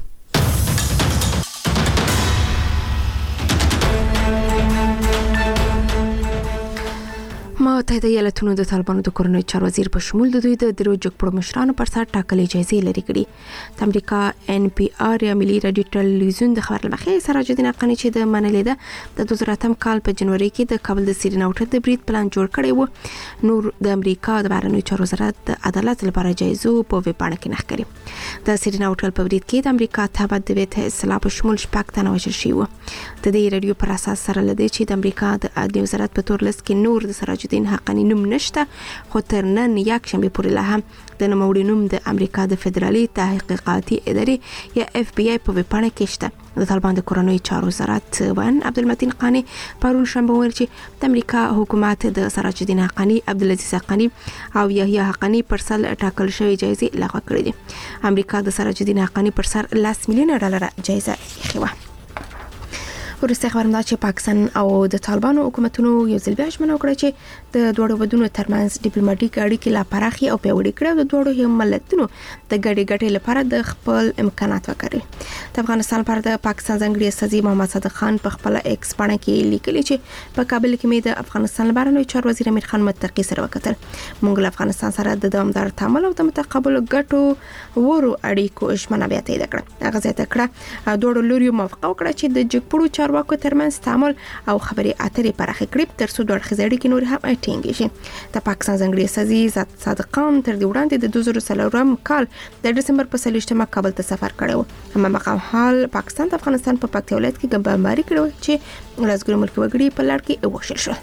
متحده ایالاتونو د طالبانو د کورنۍ چارو وزیر په شمول د دوی د درو جګپړو مشرانو پر سر ټاکلې جایزې لري کړي. د امریکا NPR یا ملي رادیو ټلویزیون د خبر لمخې سراج الدین حقانی چې د منلې ده د 2008 کال په جنوري کې د کابل د سیرینا هوټل د برید پلان جوړ کړی و. نور د امریکا د بهرنیو چارو وزارت د عدالت لپاره جایزو په ویبپاڼه کې نښ کړی. د سیرینا هوټل په برید کې د امریکا تابعیت د ویته اصلاح په شمول شپږ تنه وژل شوي وو. د دې رادیو پر اساس سره لدی چې د امریکا د عدلیې وزارت په تور لست کې نور د سراج الدین حقانی نوم نشته، خو تر نن یک شنبه پورې لا هم د نوموړي نوم د امریکا د فدرالي تحقیقاتي ادارې یا FBI په ویبپاڼه کې شته. د طالبان د کورنۍ چارو وزارت وان عبدالمتین قانی پرون شنبه ویل چې د امریکا حکومت د سراج الدین حقانی، عبدالعزیز حقانی او یحیی حقانی پر سر ټاکل شوی جایزې لغوه کړې دي. امریکا د سراج الدین حقانی پر سر $10 میلیون جایزه ایښې وه. ورسته خبرم دا چې پاکستان او د طالبانو حکومتونو یو ځل بیا ژمنه وکړه چې د دوه ودونو ترمنځ ډیپلوماټیک اړیکې لا پراخي او پیاوړې کړي او د دوه ملتونو د ګډې ګټې لپاره د خپل امکانات وکړي. د افغانستان لپاره د پاکستان ځانګړي استازي محمد صادق خان په خپل ایکس باندې کې لیکلي چې په کابل کې مې د افغانستان بهرنیو چارو وزیر امیر خان متقی سره وکتل. موږ له افغانستان سره د دوامدار تعامل او د متقابل ګټو ورو اړیکو ژمنه بیا تایید کړه. هغه زیاته کړه دوه لوري موافقه وکړه چې د جګپړو چارواکو ترمنځ تعامل او خبرې اترې پراخې کړي تر څو د اړخیز اړیکې نور هم ټینګې شي. د پاکستان ځانګړي استازي صادق خان تر دې وړاندې د 2004 کال د ډسمبر په 23 کابل ته سفر کړی و. هماغه حال پاکستان د افغانستان په پکتیا ولایت کې بمباري کړې و چې لسګونه ملکي وګړي په لړ کې وشل شول.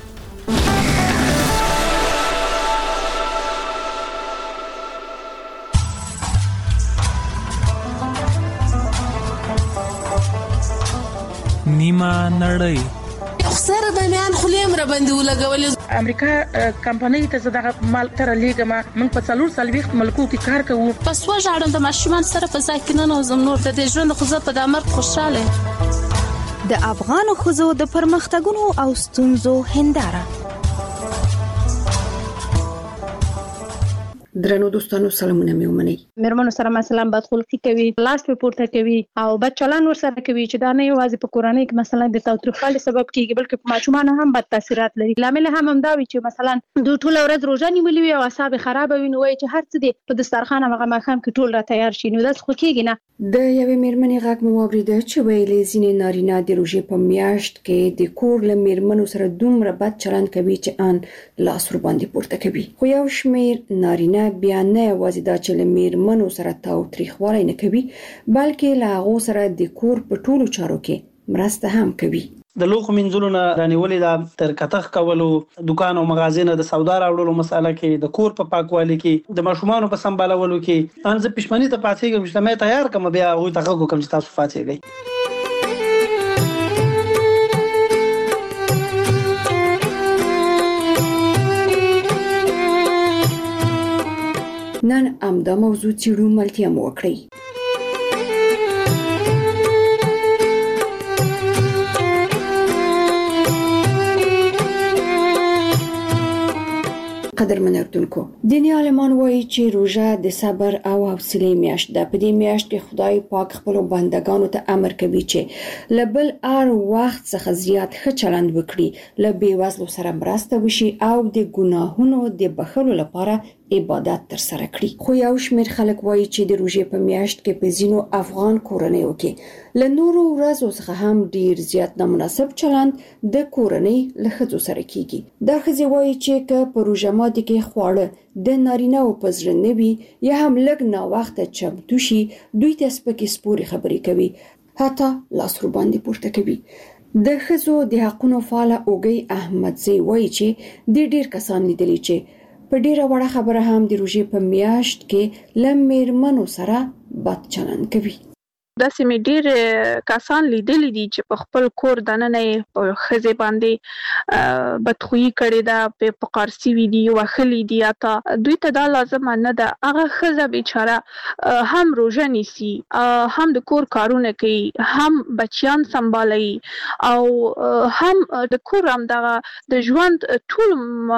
نیمه نړۍ خسر د میان خلیم را باندې ولګول. امریکا کمپنۍ ته زده مال تر لیګما من په 440 ملکو کې کار کوو. پس وژاړم د ماشومان سره په ځای کې نه نوزم نور د ژوند خو زه په دامر خوشاله. د افغان خوځو د پرمختګونو او ستونزو هنداره. درنو دوستانو سلامونه مې ومنئ. مېرمنو سره مثلا بدخلقي کوي، لاس په پورته کوي او بد چلند ورسره کوي چې دا نه یوازې په کورنۍ کې مثلا د تاوتریخوالي سبب کیږي بلکې په ماشومان هم بد تاثیرات لري. لامل هم دا وي چې مثلا دوی ټول ورځ روزه نیولې وي او اعصاب خراب وي، نو وایي چې هر څه دي په دسترخوان هغه ماښام کې ټول را تیار شي، نو دا څه کیږي نه. د یوې مېرمنې غږ مو واورېده چې ویلې ځینې نارینه د روژې په میاشت کې د کور له مېرمنو سره دومره بد چلند کوي چې ان لاس ور باندې پورته کوي. خو یو شمېر نارینه بیا نه یوازې دا چې له مېرمنو سره تاوتریخوالی نه کوي بلکې له هغو سره د کور په ټولو چارو کې مرسته هم کوي. د لوښو مینځلو نه رانیولې دا تر کتغ کولو، دکان او مغازې نه د سودا راوړلو مساله کې، د کور په پاکوالي کې، د ماشومانو په سمبالولو کې. ان زه پښمنۍ ته پاتېږم چې مې تیار کوم بیا هغوی ته غږ وکړم چې تاسو پاتېږئ. نن همدا موضوع څېړو، ملتیا مو وکړئ. قدرمن اردوونکو، دیني عالمان وایي چې روژه د صبر او او حوصله میاشت ده. په دې میاشت کې خدای پاک خپل بندگانو ته امر کوي چې لبل ار وخت څخه زیات ښه چلند وکړي، له بیوزلو سره مرسته وشي او د ګناهونو د بخښلو لپاره عبادت تر سره کړي. خو یو شمېر خلک وایي چې د روژې په میاشت کې په ځینو افغان کورنیو کې له نورو ورځو څخه هم ډیر زیات نامناسب چلند د کورنۍ له ښځو سره کیږي. دا ښځې وایي چې که په روژه ماتي کې خواړه د نارینه‌و په زړه نه وي یا هم لږ ناوخته چمتو شي، دوی ته سپکې سپورې خبرې کوي، حتی لاس ورباندې پورته کوي. د ښځو د حقونو فعاله اوږۍ احمدزی وایي چې د ډیر کسان لیدلي چې په ډیره وړه خبره هم د روژې په میاشت کې له میرمنو سره بد چلند کوي. داسې مې ډېر کسان لیدلي دي چې په خپل کور دننه په ښځې باندې بدخویي کړې ده، په قارسي وي دي، وهلي دي، حتی دوی ته دا لازمه نه ده. هغه ښځه بیچاره هم روژه نیسي، هم د کور کارونه کوي، هم بچیان سنبالوي او هم د کور همدغه د ژوند ټول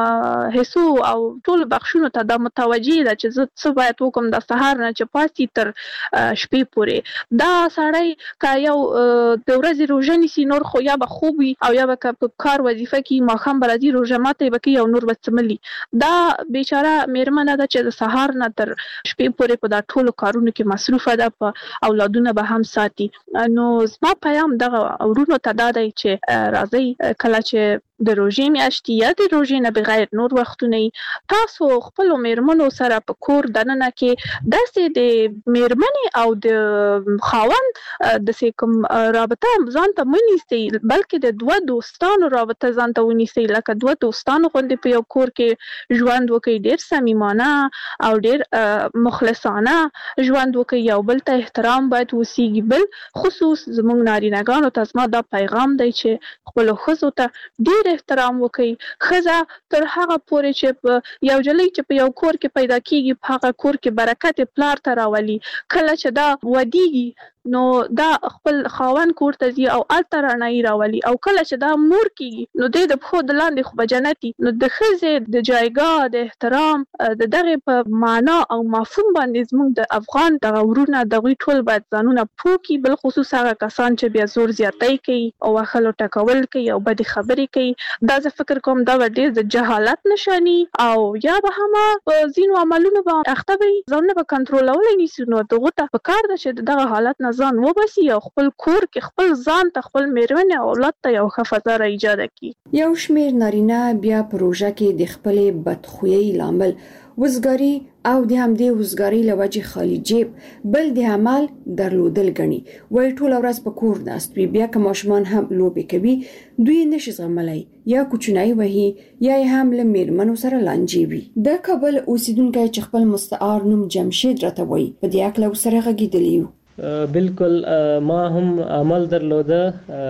حصو او ټول بخشونو ته دا متوجه ده چې زه څه باید وکړم د سهار نه چې پاسي تر شپې پورې. دا سړی که یو د ورځې روژه نیسي نور خو یا به خوب وي او یا به په کار وظیفه کې ماښام به راځي روژه ماتی به کوي او نور به څملي. دا بیچاره میرمنه ده چې د سهار نه تر شپې پورې په دا ټولو کارونو کې مصروفه ده، په اولادونه به هم ساتي. نو زما پیام دغه ورونو ته دا دی چې راځئ کله چې د روژې میاشتې یا د روژې نه بغیر نور وختونه تاسو خپلو میرمنو سره په کور دننه کې داسې د میرمنې او د خاوند داسې کوم رابطه ځان ته مه نیسئ، بلکې د دوه دوستانو رابطه ځان ته ونیسئ، لکه دوه دوستانو غوندې په یو کور کې ژوند وکړئ، ډېر صمیمانه او ډېر مخلصانه ژوند وکړئ، یو بل ته احترام باید وسیږي. بل خصوص زموږ نارینه‌ګانو ته زما دا پیغام دی چې خپلو ښځو ته ډېر احترام وکړئ. ښځه تر هغه پورې چې په یو جلۍ چې په یو کور کې پیدا کیږي په هغه کور کې برکت پلار ته راولي. کله چې دا ودیږي نو دا خپل خاوند کور ته ځي او هلته رڼایي راولي، او کله چې دا مور کیږي نو دی د پښو د لاندې خو به جنت وي. نو د ښځې د جایګاه د احترام د دغې په معنا او مفهوم باندې زموږ د افغان دغه ورونه دغوی ټول باید ځانونه پوه کړي، بالخصوص هغه کسان چې بیا زور زیاتی کوي او وهلو ټکول کوي او بدې خبرې کوي. دا زه فکر کوم دا به ډېر د جهالت نښاني او یا به هم په ځینو عملونو به اخته وي، ځانونه به کنټرولولی نیسي. نو دغو ته پکار ده چې دغه حالت نه ځان وباسي او خپل کور کې خپل ځان ته خپل میرمنې او اولاد ته یو ښه فضا را ایجاده کړي. یو شمېر نارینه بیا په روژه کې د خپلې بدخویۍ لامل وزګاري او د همدې وزګارۍ له وجې خالي جیب بل د عمل درلودل ګڼي. وایي ټوله ورځ په کور ناست وي، بیا که ماشومان هم لوبې کوي دوی نشي زغملی، یا کوچنی وهي یا یې هم له میرمنو سره لانجې وي. د کابل اوسیدونکی چې خپل مستعار نوم جمشید راته وایي په دې هکله ورسره غږېدلی یو. بالکل ما هم عمل درلوده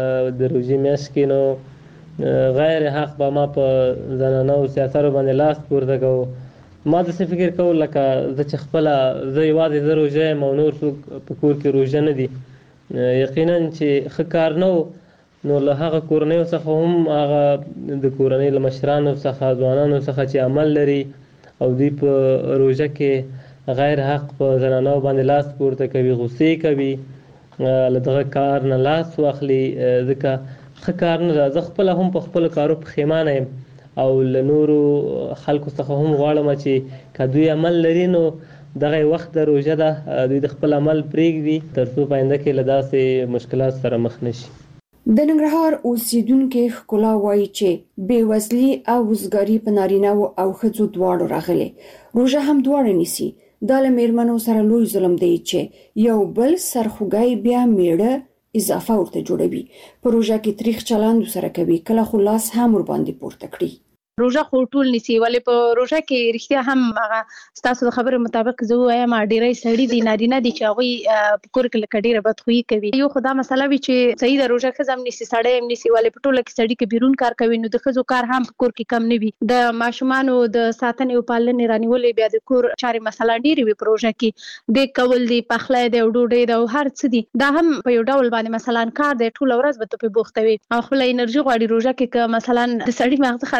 د روژې میاشت کې، نو غیر حق به ما په زنانو سیاسترو باندې لاس پورته کوو. ما داسې فکر کوو لکه زه چې خپله زه یوازې زه روژه یم او نور څوک په کور کې روژه نه دي. یقینا چې ښه کار نه و، نو له هغه کورنیو څخه هم هغه د کورنۍ له مشرانو څخه ځوانانو څخه چې عمل لري او دوی په روژه کې غیر حق په زنانو باندې لاس پورته کوي، غصې کوي، له دغه کار نه لاس واخلي، ځکه ښه کار نه ده. زه خپله هم په خپلو کارو پښیمانه یم او له نورو خلکو څخه هم غواړم چې که دوی عمل لري نو دغه وخت د روژه ده دوی د خپل عمل پرېږدي تر څو په آینده کې له داسې مشکلات سره مخ نشي. د ننګرهار اوسیدونکي ښکلا وایي چې بېوزلي او وزګاري په نارینه‌و او ښځو دواړو راغلې. روژه هم دواړه نیسي. دا له میرمنو سره لوی ظلم دی چې یو بل سرخوږی بیا میړه اضافه ورته جوړوي. په روژه کې تریخ چلند سره کوي، کله خو لاس هم ور باندې پورته کړي. روژه خو ټول نیسي، ولې په روژه کې رښتیا هم هغه ستاسو د خبرې مطابق زه وایم ډېری سړي دي نارینه دي چې هغوی په کور کې لکه ډېره بدخویي کوي. یو خو دا مسله وي چې صحیح ده روژه ښځه هم نیسي سړی هم نیسي، ولې په ټوله کې سړي که بیرون کار کوي نو د ښځو کار هم په کور کې کم نه وي. د ماشومانو د ساتنې او پالنې رانیولې بیا د کور چارې مثلا ډېرې وي په روژه کې، د کول دي، پخلی دی او ډوډۍ ده او هر څه دي، دا هم په یو ډول باندې مثلا کار دی، ټوله ورځ به ته پرې بوخته وي او خپله انرژي غواړي. روژه کې که مثلا د سړي مغزه خرابېږي خو د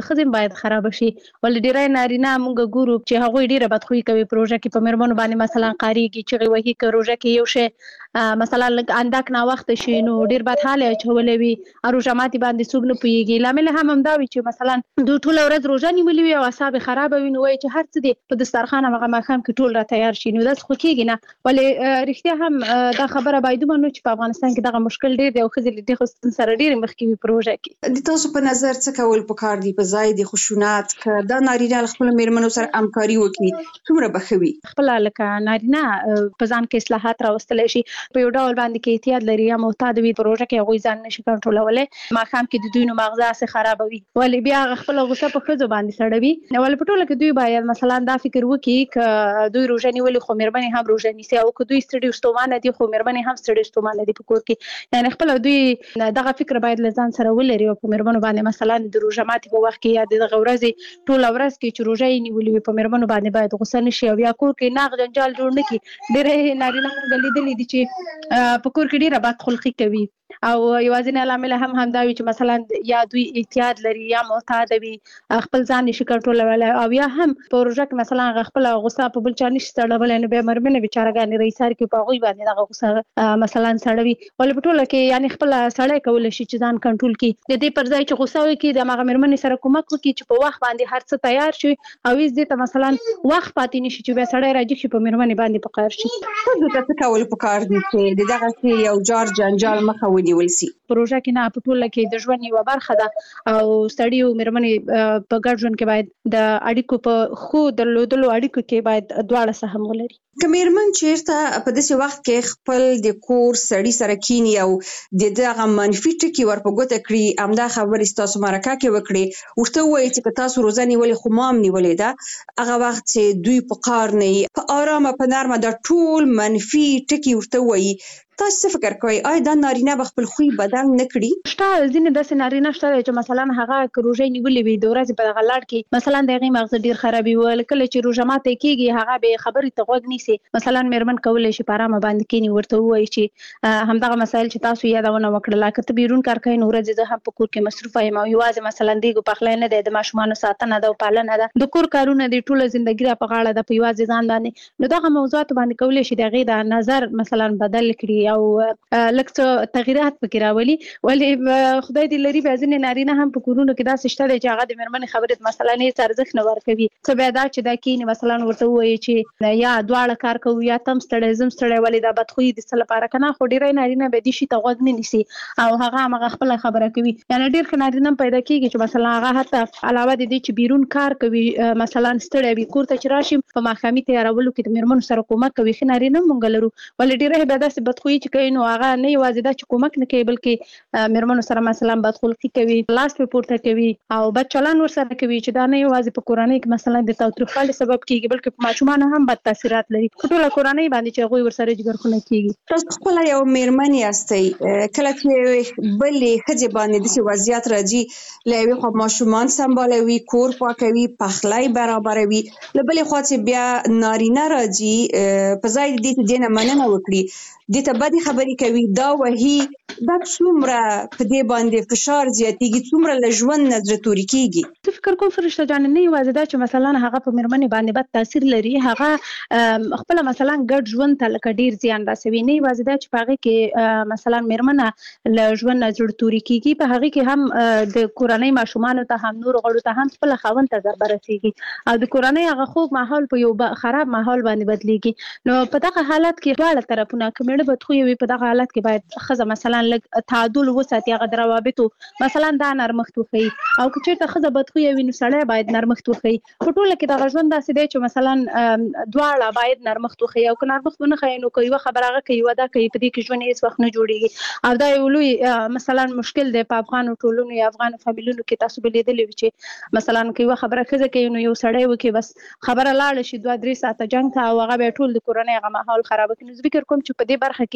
د خزم باید خراب شي ول ډیرای نارینه موږ ګورو چې هغه ډیره بدخوي کوي پروژه کې په مرمنو باندې مثلا قاریږي چې وਹੀ پروژه کې یو شی مثلا اندک نا وخت شي نو ډیر بد حال چولې وي روزه ماتي باندې سوق نه پويږي لامل هم دا وي چې مثلا دوی ټول ورځ روزه نیولې وي او اعصاب خراب وي نو وای چې هر څه دي په دسترخوان هغه مخام کې ټول را تیار شي نو دا خو کېږي نه ولې رښتیا هم دا خبره باید ومنو چې په افغانستان کې دغه مشکل ډیر دی او خزل دي خو سره ډیر مخکې پروژه کې د تاسو په نظر څه کول پکار دي په ځای د خشونت ک دا نارینه خپل میرمنو سره همکاري وکړي څومره بخوي خپل لکه نارینه په ځان کې اصلاحات راوستل شي په یو ډول باندې کې احتیاط لري یا معتاد وي پروژه کې هغه ځان نشي کنټرولولای ماخام کې د دوی نو مغزه سره خرابوي ولې بیا خپل غوسه په خزو باندې سړوي نو ول په ټوله کې دوی باید مثلا دا فکر وکړي ک دوی روزنی ولې خو مېرمنې هم روزنی سي او ک دوی ستړي ستومانه دي خو مېرمنې هم ستړي ستومانه دي په کور کې یعنی خپل دوی دغه فکر باید لزان سره ولري او په مېرمنو باندې مثلا د روزمات په وخت کې یا د غورزي ټول ورځ کې چې روزه یې نیولې په مېرمنو باندې باید غوسه نشي او یا کور کې ناغ جنجال جوړ نه کی ډېر نارینه غلیدلې دي چې په کور کې ډېر بد خلقي کوي او یوازینی عامل هم دا وي چې مثلا یا دوی احتیاط لري یا معتاد وي خپل ځان نشي کنټرولولای او یا هم پروژه کې مثلا خپل غوسه په بل چا نشي سړولای نو به مرمنه بیچارهګانی رئیسار کې په غوي باندې دغه غوسه مثلا سړوي ول په ټوله کې یعنی خپل سړی کول شي چې ځان کنټرول کړي د دې پر ځای چې غوسه وکړي د هغه مرمنه سره کومک وکړي چې په وخت باندې هر څه تیار شي او دې ته مثلا وخت پاتې نشي چې به سړی راځي چې په مرمنه باندې پکار شي څه کول پکار دي چې دغه یو جار جنجال مخه ونیول شي پروژه کې نه په ټوله کې د ژوند یو برخه ده او ستړي او مېرمنې په ګډ ژوند کې باید د اړیکو په خو درلودلو اړیکو کې باید دواړه سهم ولري که مېرمن چیرته په داسې وخت کې خپل د کور سړی سره کینی او د دغه منفي ټکي ورپګوته کړی امدا خبرې تاسو مرکه کې وکړي ورته وایي چې تاسو روزنی ولې خو مام نیولې ده هغه وخت چې دوی په قار نه په آرامه په نرمه د ټول منفي ټکي ورته وایي تاسو فکر کوئ آیا دا نارینه به خپل خوی بدل نه کړي شته ځینې داسې نارینه شته چې مثلا هغه روزه نیولې وي د ورځې په دغه لاړ کې مثلا دغه مغز ډیر خرابي ول کله چې روزه ماته کیږي هغه به خبرې ته غوږ نیسي مثلا مېرمن کولای شي په آرامه باندې کینی ورته وایي چې همدغه مسایل چې تاسو یادونه وکړه کته بیرون کار کوي نو ورځې زه هم په کور کې مصروف یم او یوازې مثلا دیګو پخلی نه دی د ماشومان ساتنه ده او پالنه ده د کور کارونه د ټوله ژوندۍ را په غاړه ده په یوازې ځان باندې نو دغه موضوعات باندې کولای شي دغه د نظر مثلا بدل کړي او لکه تغیرات پکې راولي ولې خدای دې لري به ځنې نارینه هم په کورونو کې داسې شته چې هغه د مېرمنې خبرې مثلا نه ارزښت نه ورکوي څه به دا چې دا کینی مثلا ورته وایي چې یا دواړه کار کوي یا تم ستړی زم ستړی ولې دا بدخوي د څه لپاره کنه خو ډیرای نارینه به دي شي ته غوږ نه نیسي او هغه خپل خبره کوي یعنی ډیر ښه نارینه پیدا کیږي چې مثلا هغه حتی علاوه د دې چې بیرون کار کوي مثلا ستړی وي کور ته چې راشي په ماښامي تیارولو کې د مېرمنو سره کومک کوي ښه نارینه مونږ لرو ولې ډیره به داسې بدخوي چې کوي نو هغه نه یوازې دا چې کومک نه کوي بلکې مېرمنو سره مثلا بدخلقي کوي لاس په پورته کوي او بد چلند ورسره کوي چې دا نه یوازې په کورنۍ کې مثلا د تاوتریخوالي سبب کیږي بلکې په ماشومان هم بد تاثیرات لري ټول کورنۍ باندې چې هغه ورسره جګړه کیږي تاسو خپل یو مېرمن یاستئ کله چې بلې خځې باندې د وضعیت راځي لوي خو ماشومان سمبالوي کور پاکوي پخلی برابروي لبلې خو چې بیا نارینه راځي په ځای دې ته نه مننه وکړي د ته بدی خبرې کوي دا وਹੀ دا څومره په دې باندې فشار زیاتېږي څومره له ژوند نه زړه توري کیږي زه فکر کوم فرشته جان نه یوازې دا چې مثلا هغه په مېرمنې باندې بد تاثیر لري هغه خپل مثلا ګډ ژوند ته لکه ډیر زیان رسوي نه یوازې دا چې په هغه کې مثلا مېرمنه له ژوند نه زړه توري کیږي په هغه کې هم د کورنۍ ماشومان ته هم نور غړو ته هم خپل خاوند ته ضرر رسیږي او د کورنۍ هغه خوږ ماحول په یو خراب ماحول باندې بدلیږي نو په دغه حالت کې ټول طرفونه کمېړه بدخوي وي په دغه حالت کې باید خزه مثلا لږ تعادل وساتي هغه د روابطو مثلا دا نرمښت وخی او که چېرته خزه بدخوي وي نو سړی باید نرمښت وخی په ټوله کې دغه ژوند داسې دی چې مثلا دواړه باید نرمښت وخی او که نرمښت ونه ښیي نو که یوه خبره هغه کوي یوه دا کوي په دې کې ژوند هېڅ وخت نه جوړېږي او دا یو لوی مثلا مشکل دی په افغانو ټولنو یا افغانو فامیلونو کې تاسو به لیدلی وي چې مثلا که یوه خبره ښځه کوي نو یو سړی وکړي بس خبره لاړه شي 2-3 ساعته جنګ ته او هغه به ټول د کورنۍ هغه ماحول خرابه کړي نو زه فکر کوم چې په دې برخه کې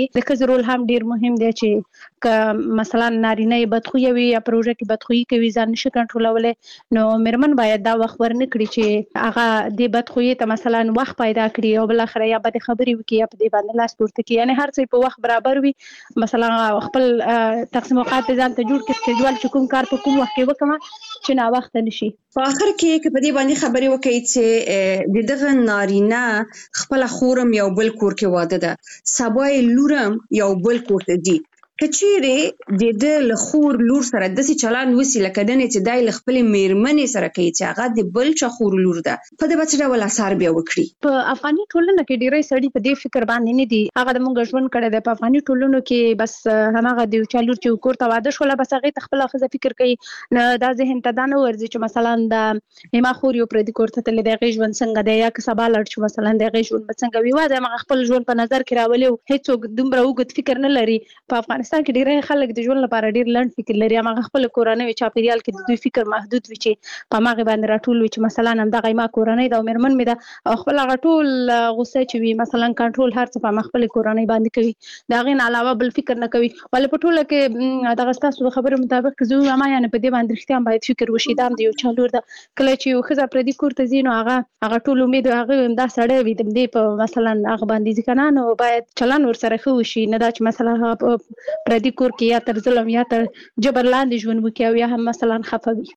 کې د ښځو رول هم ډیر مهم دی چې ک مثلا نارینه بدخوي وي یا پروژه کې بدخوي کوي ځان نشي کنټرولولای نو میرمن باید دا وخت ورنکړي چې هغه د بدخوي ته مثلا وخت پیدا کړي او بل اخر یا بد خبري وکړي یا په دې باندې لاس پورته کړي یعنی هر څه په وخت برابر وي مثلا خپل تقسیم اوقات ځان ته جوړ کړي سکیډول چې کوم کار په کوم وخت کې وکړم چې نا وخت نشي په اخر کې په دې باندې خبرې وکړي چې دغه نارینه خپل خورم یو بل کور کې واده ده سبا لورم یو بل کور ته دی کچېره د لخور لور سره د سي چلان وسی لکه دنه چې دای خپل میرمنې سره کوي چې هغه د بل چا خور لور ده په دې بچره ولا اثر بیا وکړي په افغاني ټولنه کې ډیری سړي په دې فکر باندې نه دي هغه د مونږ ژوند کړي د افغاني ټولنو کې بس هغه د چالور چې کور ته واده شول بس هغه خپل خزه فکر کوي نه دا ذهن ته دا نه ورځي چې مثلا د ما خور یو پر دې کور ته تل د غي ژوند څنګه دی یا که سبا لړ چې مثلا د غي ژوند څنګه وي واده ما خپل ژوند په نظر کې راولي هیڅ دومره وګت فکر نه لري په افغانستان کې ډیری خلک د ژوند لپاره ډیر لنډ فکر لري هغه خپل کورنۍ چاپیریال کې د دوی فکر محدود وي چې په ماغه باندې راټول وي چې مثلا هم دغه ما کورنۍ د میرمن مې د خپل غټول غوسه چې وي مثلا کنټرول هر څه په خپل کورنۍ باندې کوي دا غین علاوه بل فکر نه کوي ول په ټوله کې دغه تاسو خبرو مطابق زه ما یعنی په دې باندې اختیار باید فکر وشي دا د یو چالور د کله چې یو خزه پر دې کور ته زینو هغه ټول امید هغه دا سړی وي د دې په مثلا هغه باندې ځکه نو باید چلن ور سره خو شي نه دا چې مثلا پر دې کور کې یا تر ظلم یا تر جبر لاندې ژوند وکړي او یا هم مثلا خفوي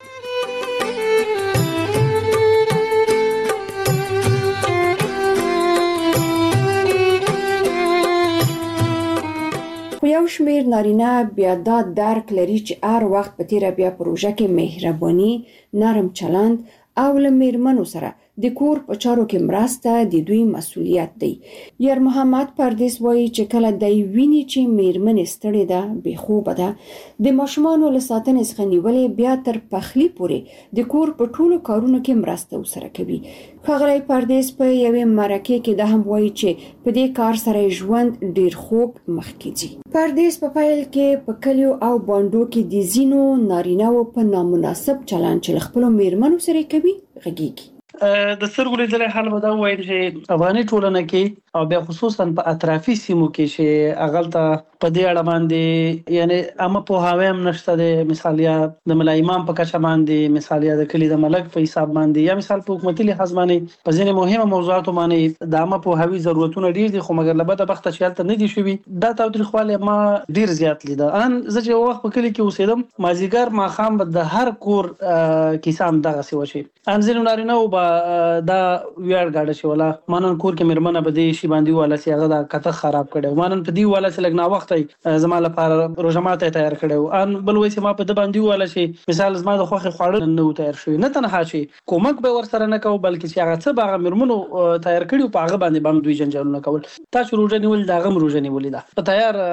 خو یو شمیر نارینه بیا دا درک لري چې هر وخت په تیره بیا پروژه کې مهرباني نرم چلند او له میرمنو سره د کور په چارو کې مرسته د دوی مسؤلیت دی یار محمد پردیس وایي چې کله د ویني چې میرمنې ستړي ده بې خوبه ده د ماشومانو له ساتنې څخه نیولې بیا تر پخلی پورې د کور په ټولو کارونو کې مرسته وسره کوي ښاغلی پردیس په یوې مرکې کې دا هم وایي چې په دې کار سره ژوند ډیر خوږ مخکې ځي پردیس په پیل کې په کلیو او بانډو کې د ځینو نارینه‌و په نامناسب چلند چې خپل میرمنو سره کوي غږیږي د سترګو لیدل حال به دا وایم چې افغاني ټولنه کې او بیا خصوصا په اطرافي سیمو کې چې اغلطه په دې اړه باندې یعنی اما په هاویم نشته د مثالیا د ملا امام په کچه باندې مثالیا د کلی د ملک په حساب باندې یا مثال په حکومتي لحاظ باندې په ځینې مهمه موضوعات باندې د اما په هاوی ضرورتونه ډیر دي خو مګر لبده بخته چالت نه دي شوی دا تاوتریخواله ما ډیر زیات لیده ان زه چې وخت په کلی کې اوسېدم مازیګر ما خام د هر کور کیسام دغه سی وشي ان ځینې نارینه او دا ویاړ گاډه شي ولا مانن کور کې مرمنه بده شي باندې والا سي هغه دا کته خراب کړي مانن په دی والا سي لګنا وخت زما لپاره روزماته تیار کړي ان بل وې ما په د باندې والا شي مثال زما د خوخه خوړل نه تیار شوی نه تنها شي کومک به ور سره نه کو بلکې چې هغه څه باغ مرمنو تیار کړي په هغه باندې بم دوی جنجالونه کول تاسو روزه نیول دا غم روزه نیولې ده په تیار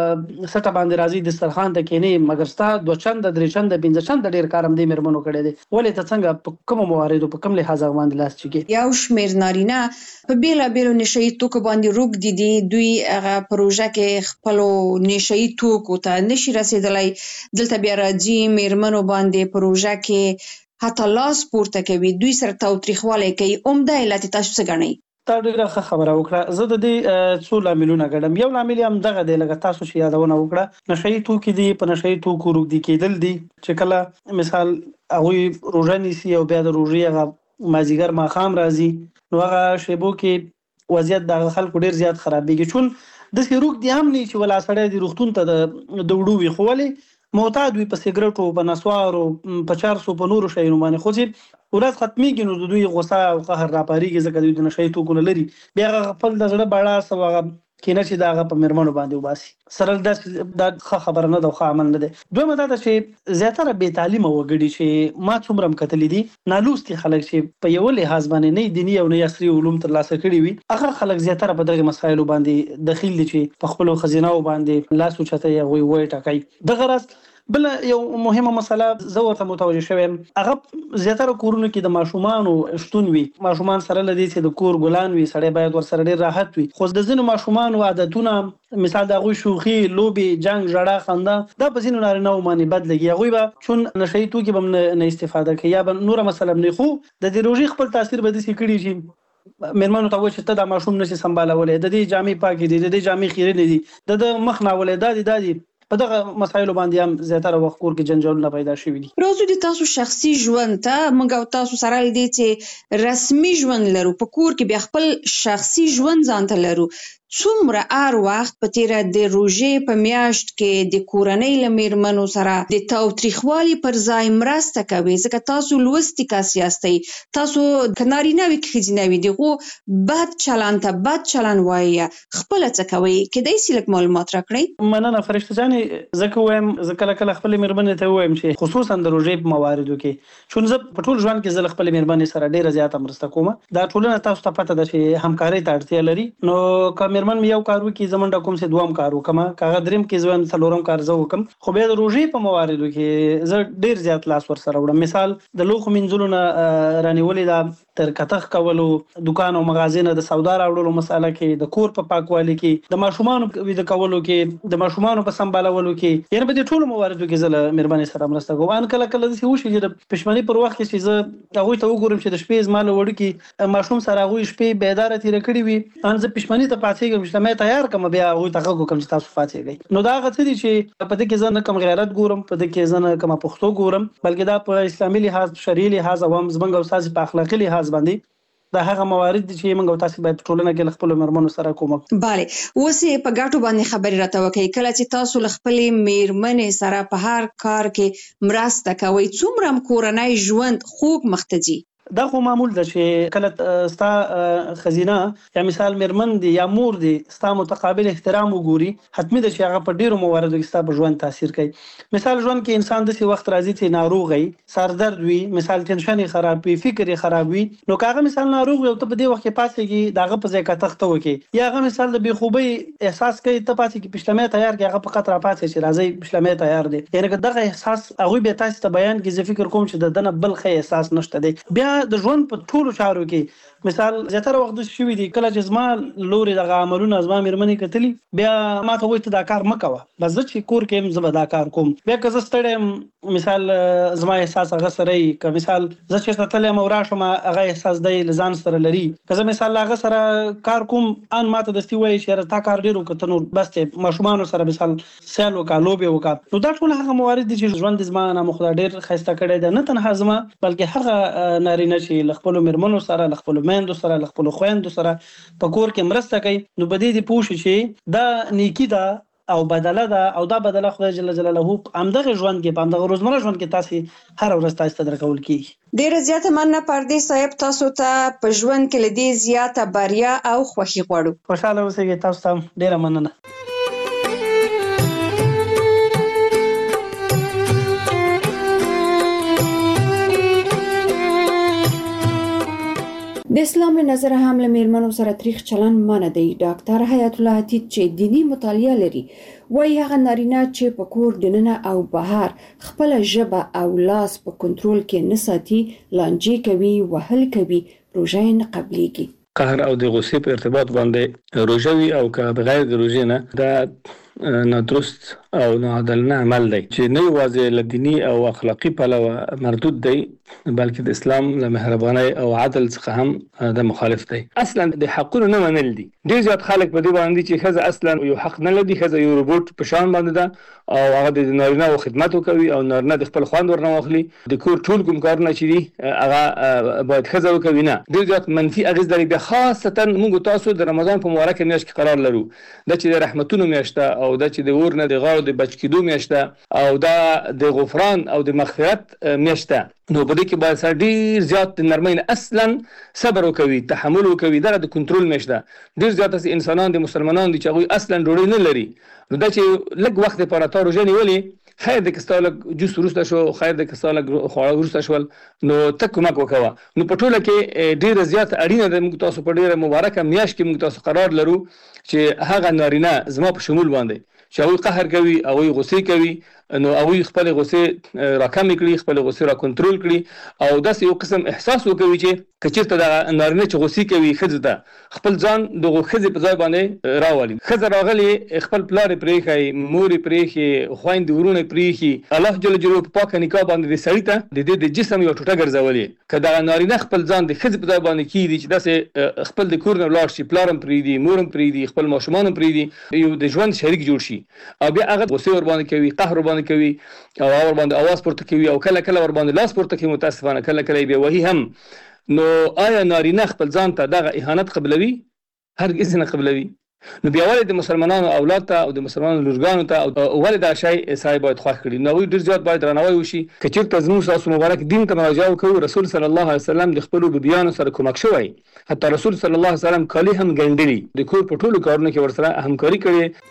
سټه باندې راځي د سترخان ته کېنی مګر ستا دوه چند درې چند پنځه چند ډیر کارم دی مرمنو کړي دي ولې ته څنګه په کوم مواردو په کوم لحاظ باندې لاس چګي یو شمیر نارینه په بیلا بیلو نشئی توکو باندې روک دي دوی هغه پروژه کې خپل نشئی توکو ته نشي رسیدلای دلته بیا راځي میرمنو باندې پروژه کې حتی لاس پورته کوي دوی سره تاوتریخواله کوي عمده علت تاسو څه غنئ تا ډیره خبره وکړه زه د دې څو لاملونه غړم یو لامل هم دغه دی لکه تاسو چې یادونه وکړه نشئی توکي دي په نشئی توکو روک دي کېدل دي چې کله مثال هغه روزاني سي او بیا د روزي مازیګر ماخام راځي نو هغه شیبو کې وضعیت د خلکو ډیر زیات خرابېږي چون د سیروک دی هم نه چې ولا سړی د روختون ته د وډو وی خولې معتاد وي په سیګریټو په نسوارو په 400 په نورو شیانو باندې خو چې ورځ ختميږي نو د دوی غوسه او قهر راپاريږي ځکه دوی د نشئی توکو لري بیا خپل د زړه بڑا سوغه کینه چې داغه په مرمنو باندې وباسي سره د خبره نه د خو عمل نه دی دوی مده چې زیاتره بې تعلیم وګړي چې ما څومره کتلې دي نالوستي خلک چې په یو لحاظ باندې نه دینی او نه عصري علوم ترلاسه کړي وي هغه خلک زیاتره په دغه مسایلو باندې دخیل دي چې په خپل خزینه باندې لاس اوچته یا وای ټکای د غرض بل یو مهمه مسله زه ورته متوجه شوم هغه زیاتره کورونو کې د ماشومان شتون وي ماشومان سره لدی چې د کور ګلان وي سړی باید ور سره ډیر راحت وي خو د ځینو ماشومان عادتونه مثال د غوي شوخي لوبي جنگ جړه خنده دا په ځینو نارینه باندې بد لګي هغه به چون نشئی توکي به نه استفاده کوي یا به نور مسله نه خو د دې روزي خپل تاثیر به د سې کړي شي مېرمنو ته وایي چې ته دا ماشوم نشي سمبالولی، د دې جامې پاکې دي، د دې جامې خیرنې دي، د مخ ناولې دا دي په دغه مسایلو باندې هم زیاتره وخت کور کې جنجالونه پیدا شوي دي. راځو د تاسو شخصي ژوند ته. موږ او تاسو سره دي چې رسمي ژوند لرو، په کور کې بیا خپل شخصي ژوند ځان ته لرو. څومره هر وخت په تیره د روژې په میاشت کې د کورنۍ له میرمنو سره د تاوتریخوالي پر ځای مرسته کوي؟ ځکه تاسو لوستي کس یاستئ، تاسو که نارینه وي که ښځینه وي دغو بد چلند ته بد چلند وایي، خپله څه کوئ؟ کیدای شي لږ معلومات راکړئ. مننه فرشته جانې. زه که وایم، زه کله کله خپلې میرمنې ته ووایم چې خصوصا د روژې په مواردو کې، چون زه په ټول ژوند کې زه له خپلې میرمنې سره ډېره زیاته مرسته کوم. دا ټولنه تاسو ته پته ده چې همکارۍ ته اړتیا لري. نو که میرمن مې یو کار وکړي زه منډه کوم چې دوم کار وکړم، که هغه دریم کې زه څلورم کار زه وکړم. خو بیا د روژې په مواردو کې زه ډېر زیات لاس ورسره وړم. مثال د لوښو مینځلو نه رانیولې ده، تر کتغ کولو، دکان او مغازې نه د سودا راوړلو مساله کې، د کور په پاکوالي کې، د ماشومانو ویده کولو کې، د ماشومانو په سمبالولو کې، یعنې په دې ټولو مواردو کې زه له میرمنې سره مرسته کوم. ان کله کله داسې وشي چې د پښمنۍ پر وخت کې چې زه هغوی ته وګورم چې د شپې زما له وړوکي ماشوم سره هغوی شپې بیداره تېره کړې وي، ان زه پښمنۍ ته پاڅېږم چې مې تیار کړم، بیا هغوی ته غږ وکړم چې تاسو پاڅېږئ. نو دا هغه څه دي چې په دې کې زه نه کوم غیرت ګورم، په دې کې زه نه کومه پښتو ګورم، بلکې دا په اسلامي لحاظ، شرعي لحاظ او هم زموږ او ستاسې په اخلاقي لحاظ باندې دا هغه موارد دي چې موږ او تاسو باید په ټولنه کې له خپلو میرمنو سره کومک. بله، اوس یې په ګټو باندې خبرې راته وکړئ. کله چې تاسو له خپلې میرمنې سره په هر کار کې مرسته کوئ، څومره کورنی ژوند خوږ مخ ته ځي؟ دا خو معمول ده چې کله ستا خزینه یا مثال میرمن دی یا مور دی ستا متقابل احترام وګوري، حتمی ده چې هغه په ډیرو مواردو کې ستا په ژوند تاثیر کوي. مثال ژوند کې انسان داسې وخت راځي چې ناروغ وي، سردرد وي، مثال ټینشن یې خراب وي، فکر یې خراب وي، نو که هغه مثال ناروغ وي او ته په دې وخت کې پاڅېږي د هغه په ځای که تخته وکړي، یا هغه مثال د بېخوبۍ احساس کوي، ته پاڅېږي پشلمۍ تیار کړي، هغه فقط راپاڅي چې راځئ پشلمۍ تیار دی، یعنې که دغه احساس هغوی بیا تاسو ته بیان کړي، زه فکر کوم چې د ده نه بل ښه احساس نشته دی. بیا د ژوند په ټولو چارو کې مثال زیاتره وخت داسې شوي دي کله چې زما لورې دغه عملونه زما میرمنې کتلي، بیا ما ته وایي ته دا کار مه کوه، بس زه چې کور کې یم زه به دا کار کوم. بیا که زه ستړی یم، مثال زما احساس هغه سره وي، که مثال زه چېرته تللی یم او راشم هغه احساس دی له ځان سره لري، که زه مثال له هغه سره کار کوم ان ما ته دستي وایي چې یاره تا کار ډېر وکړه، ته نور بس دی ماشومانو سره مثال سیال وکړه، لوبې وکړه. نو دا ټول هغه موارد دي چې ژوند زما نامه خدای ډېر ښایسته کړی دی، نه تنها زما بلکې هغه نارینه چې له خپلو میرمنو سره، له خپلو میندو سره، له خپلو خویندو سره په کور کې مرسته کوي. نو په دې پوه شي چې دا نیکي ده او بدله ده، او دا بدله خدای جل جلاله همدغه ژوند کې، په همدغه روزمره ژوند کې تاسې هر ورځ تاسو ته درکول کېږي. ډېره زیاته مننه پردیس صاحب، تاسو ته په ژوند کې له دې زیاته بریا او خوښي غواړو. خوشحاله اوسئ، تاسو ته ډېره مننه. د اسلام له نظره هم له میرمنو سره تریخ چلند منع دی. ډاکټر حیات الله عتیق چې دینی مطالعه لري وایي هغه نارینه چې په کور دننه او بهر خپل ژبه او لاس په کنټرول کې نه ساتي، لانجې کوي، وهل کوي، روژه یې نه قبلېږي. قهر او د غصې په ارتباط باندې روژه وي او که بغیر د روژې نه، دا نادرست او ناعادلانه عمل دی چې نه یوازې له دیني او اخلاقي پلوه مردود دی، بلکې د اسلام له مهربانۍ او عدل څخه هم د مخالف دی. اصلا د حقونو نه منل دي. ډېر زیات خلک په دې باندې چې ښځه اصلا یو حق نه لري، ښځه یو روبوټ په شان باندې ده او هغه د نارینه خدمت وکوي او نارینه د خپل خوند ورنه واخلي، د کور ټول کوم کارونه چې دي هغه باید ښځه وکوي. نه، ډېر زیات منفي اغېز لري. بیا خاصتا موږ تاسو د رمضان په مبارکه میاشت کې قرار لرو، دا چې د رحمتونو میاشت ده او دا چې د اور نه د غاړو د بچ کېدو میاشت ده او دا د غفران او د مغفرت میاشت ده. نو په دې کې باید سره ډېر زیات د نرمۍ نه اصلا صبر وکوي، تحمل وکوي. دا د کنټرول میاشت ده. ډېر زیات داسې انسانان دي، مسلمانان دي چې هغوی اصلا ډوډۍ نه لري، نو دا چې لږ وخت دپاره تا روژه نیولې، خیر دی که ستا لږ جوس وروسته شو، خیر دی که ستا لږ خواړه وروسته شول، نو ته کومک وکوه. نو په ټوله کې ډېره زیاته اړینه ده، موږ تاسو په ډېره مبارکه میاشت کې موږ تاسو قرار لرو چې هغه نارینه زما په شمول باندې چې هغوی قهر کوي، هغوی غصې کوي، نو هغه خپل غوسه راکم کړي خپل غوسه را کنټرول کړي او داسې یو قسم احساس وکوي چې کچیرته د نارینه چې غوسې کوي خځه ته خپل ځان د خځې په ځای باندې راولي خځه راغلي خپل پلار پرېخي مور پرېخي خويند ورونه پرېخي الله جل جلاله په پاک نکاح باندې د سړی ته د جسم یو ټوټه ګرځولي کدا نارینه خپل ځان د خځې په ځای باندې کیږي چې داسې خپل د کور نه لاړ شي پلارم پرېدي مورم پرېدي خپل ماشومان پرېدي یو د ژوند شریک جوړ شي او بیا هغه غوسه ور باندې کوي قهر ور باندې کوي او ور باندې आवाज پورته کوي او کله کله ور باندې لاس پورته کوي متاسفانه کله کله به وਹੀ هم نو آیا نارینه خپل ځان ته دغه اهانت قبلوي هرگز نه قبلوي نو بیا ولې د مسلمانانو اولاد ته او د مسلمانانو لورګانو ته او ولې دا شی صاحب باید خوښ کړي نو ډیر زیات باید رانوي وشي کچیر تزمو تاسو مبارک دین ته مراجعه وکړو رسول صلی الله علیه وسلم د خپل بیان سره کومک شوی حتی رسول صلی الله علیه وسلم کلی هم ګندلی د کور په ټولو کارونو کې ورسره همکاري کړې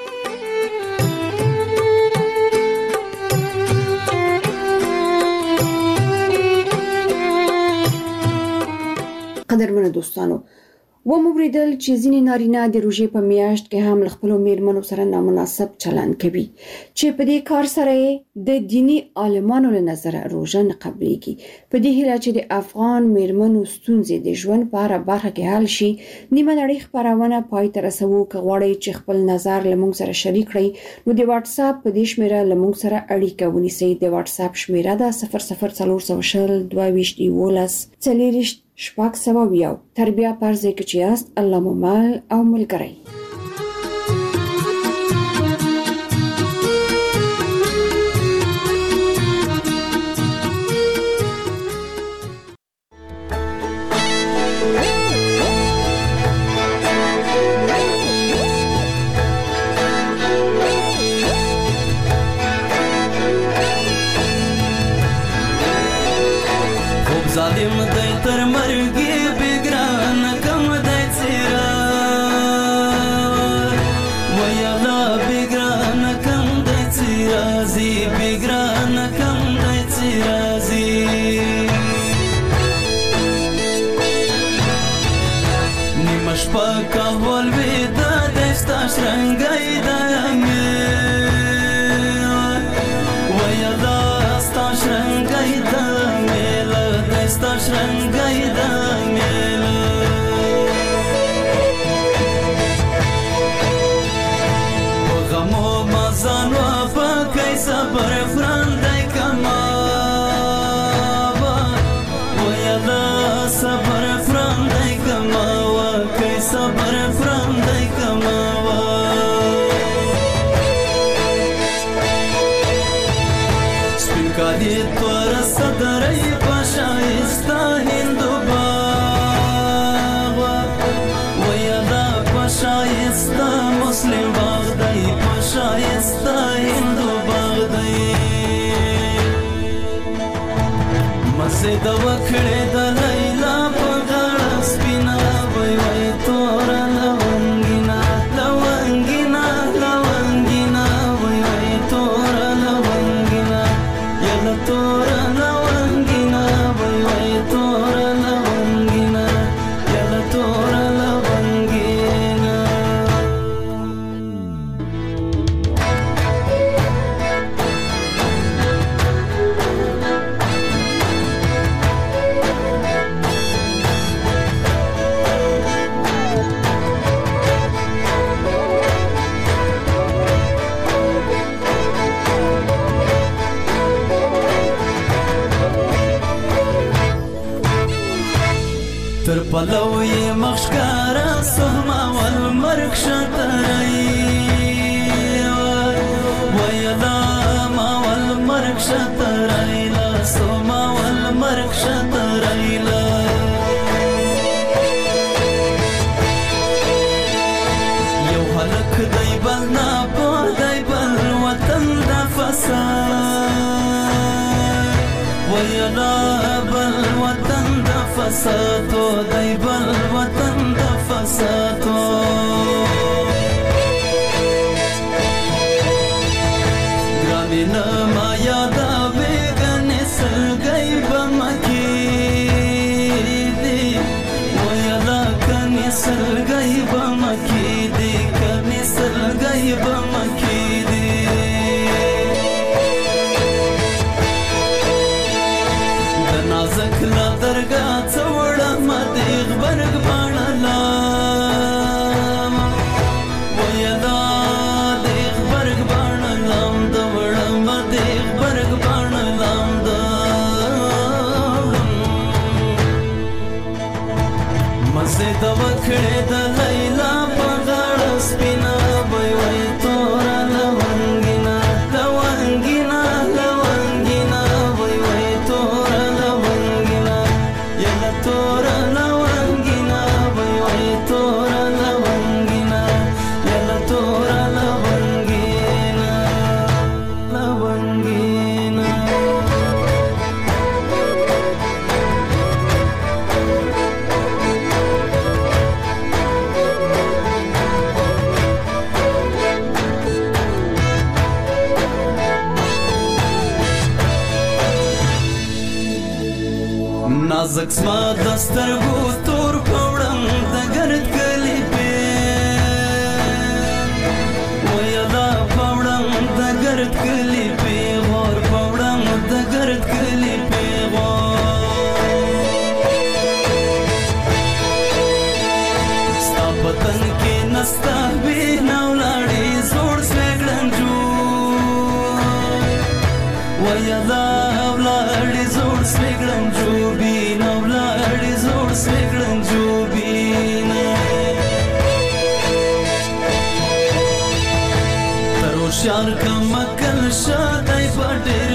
قدرمنو دوستانو و مبریدل چې ځینې نارینه د روژې په میاشت کې هم خپل میرمنو سره نامناسب چلند کوي چې په دې کار سره د دینی عالمانو له نظره روژه نه قبليږي په دې هیله چې د افغان میرمنو ستونزې د ژوند په اړه برخه کې حل شي نیمه نړۍ خبرونه پای ته رسوو کغواړي چې خپل نظر لمونږ سره شریک کړئ نو د واتس اپ په دې شمیره لمونږ سره اړیکه ونیسئ د واتس اپ شمیره ده 004022 شپږ سوه ویاو تربیه پرځای کې چې یاست الله مو مال او ملګری د وکړې د لیلا په غاړه سپینا وای وای تور لونګینا لونګینا لونګینا وای وای تور لونګینا یلا تور لونګینا وای وای تور لونګینا یلا تور لونګینا تر پلوې مخشکارا سهما والمرګ شتري ويلا ما والمرګ شتري لا سهما والمرګ شتري لا یو هلک دی بل نه په دی بل وطن د فساد ويلا بل وطن د فسادو دی بل وطن د فسادو ګرانی نه ما یادا بیگنه سلګي بمکی دی ویلا کني سلګي بمکی دی کني سلګي بمکی دی کړې د لیلا په غاړه سپینا وای وای تورا لونګینا لونګینا لونګینا وای وای تورا لونګینا یلا تورا لونګینا وای وای تورا لونګینا یلا تورا لونګینا لونګینا نازک سما دسترګو تور پوړم د ګرد کلی په ویلا پوړم د ګرد کلی په غور پوړم د ګرد کلی په ستا پتن کې نستا به نو لاړې زوړ سګړن جو ویلا لاړې زوړ سګړن جو سګړن جوبینا تر شار کمکل شادای پټه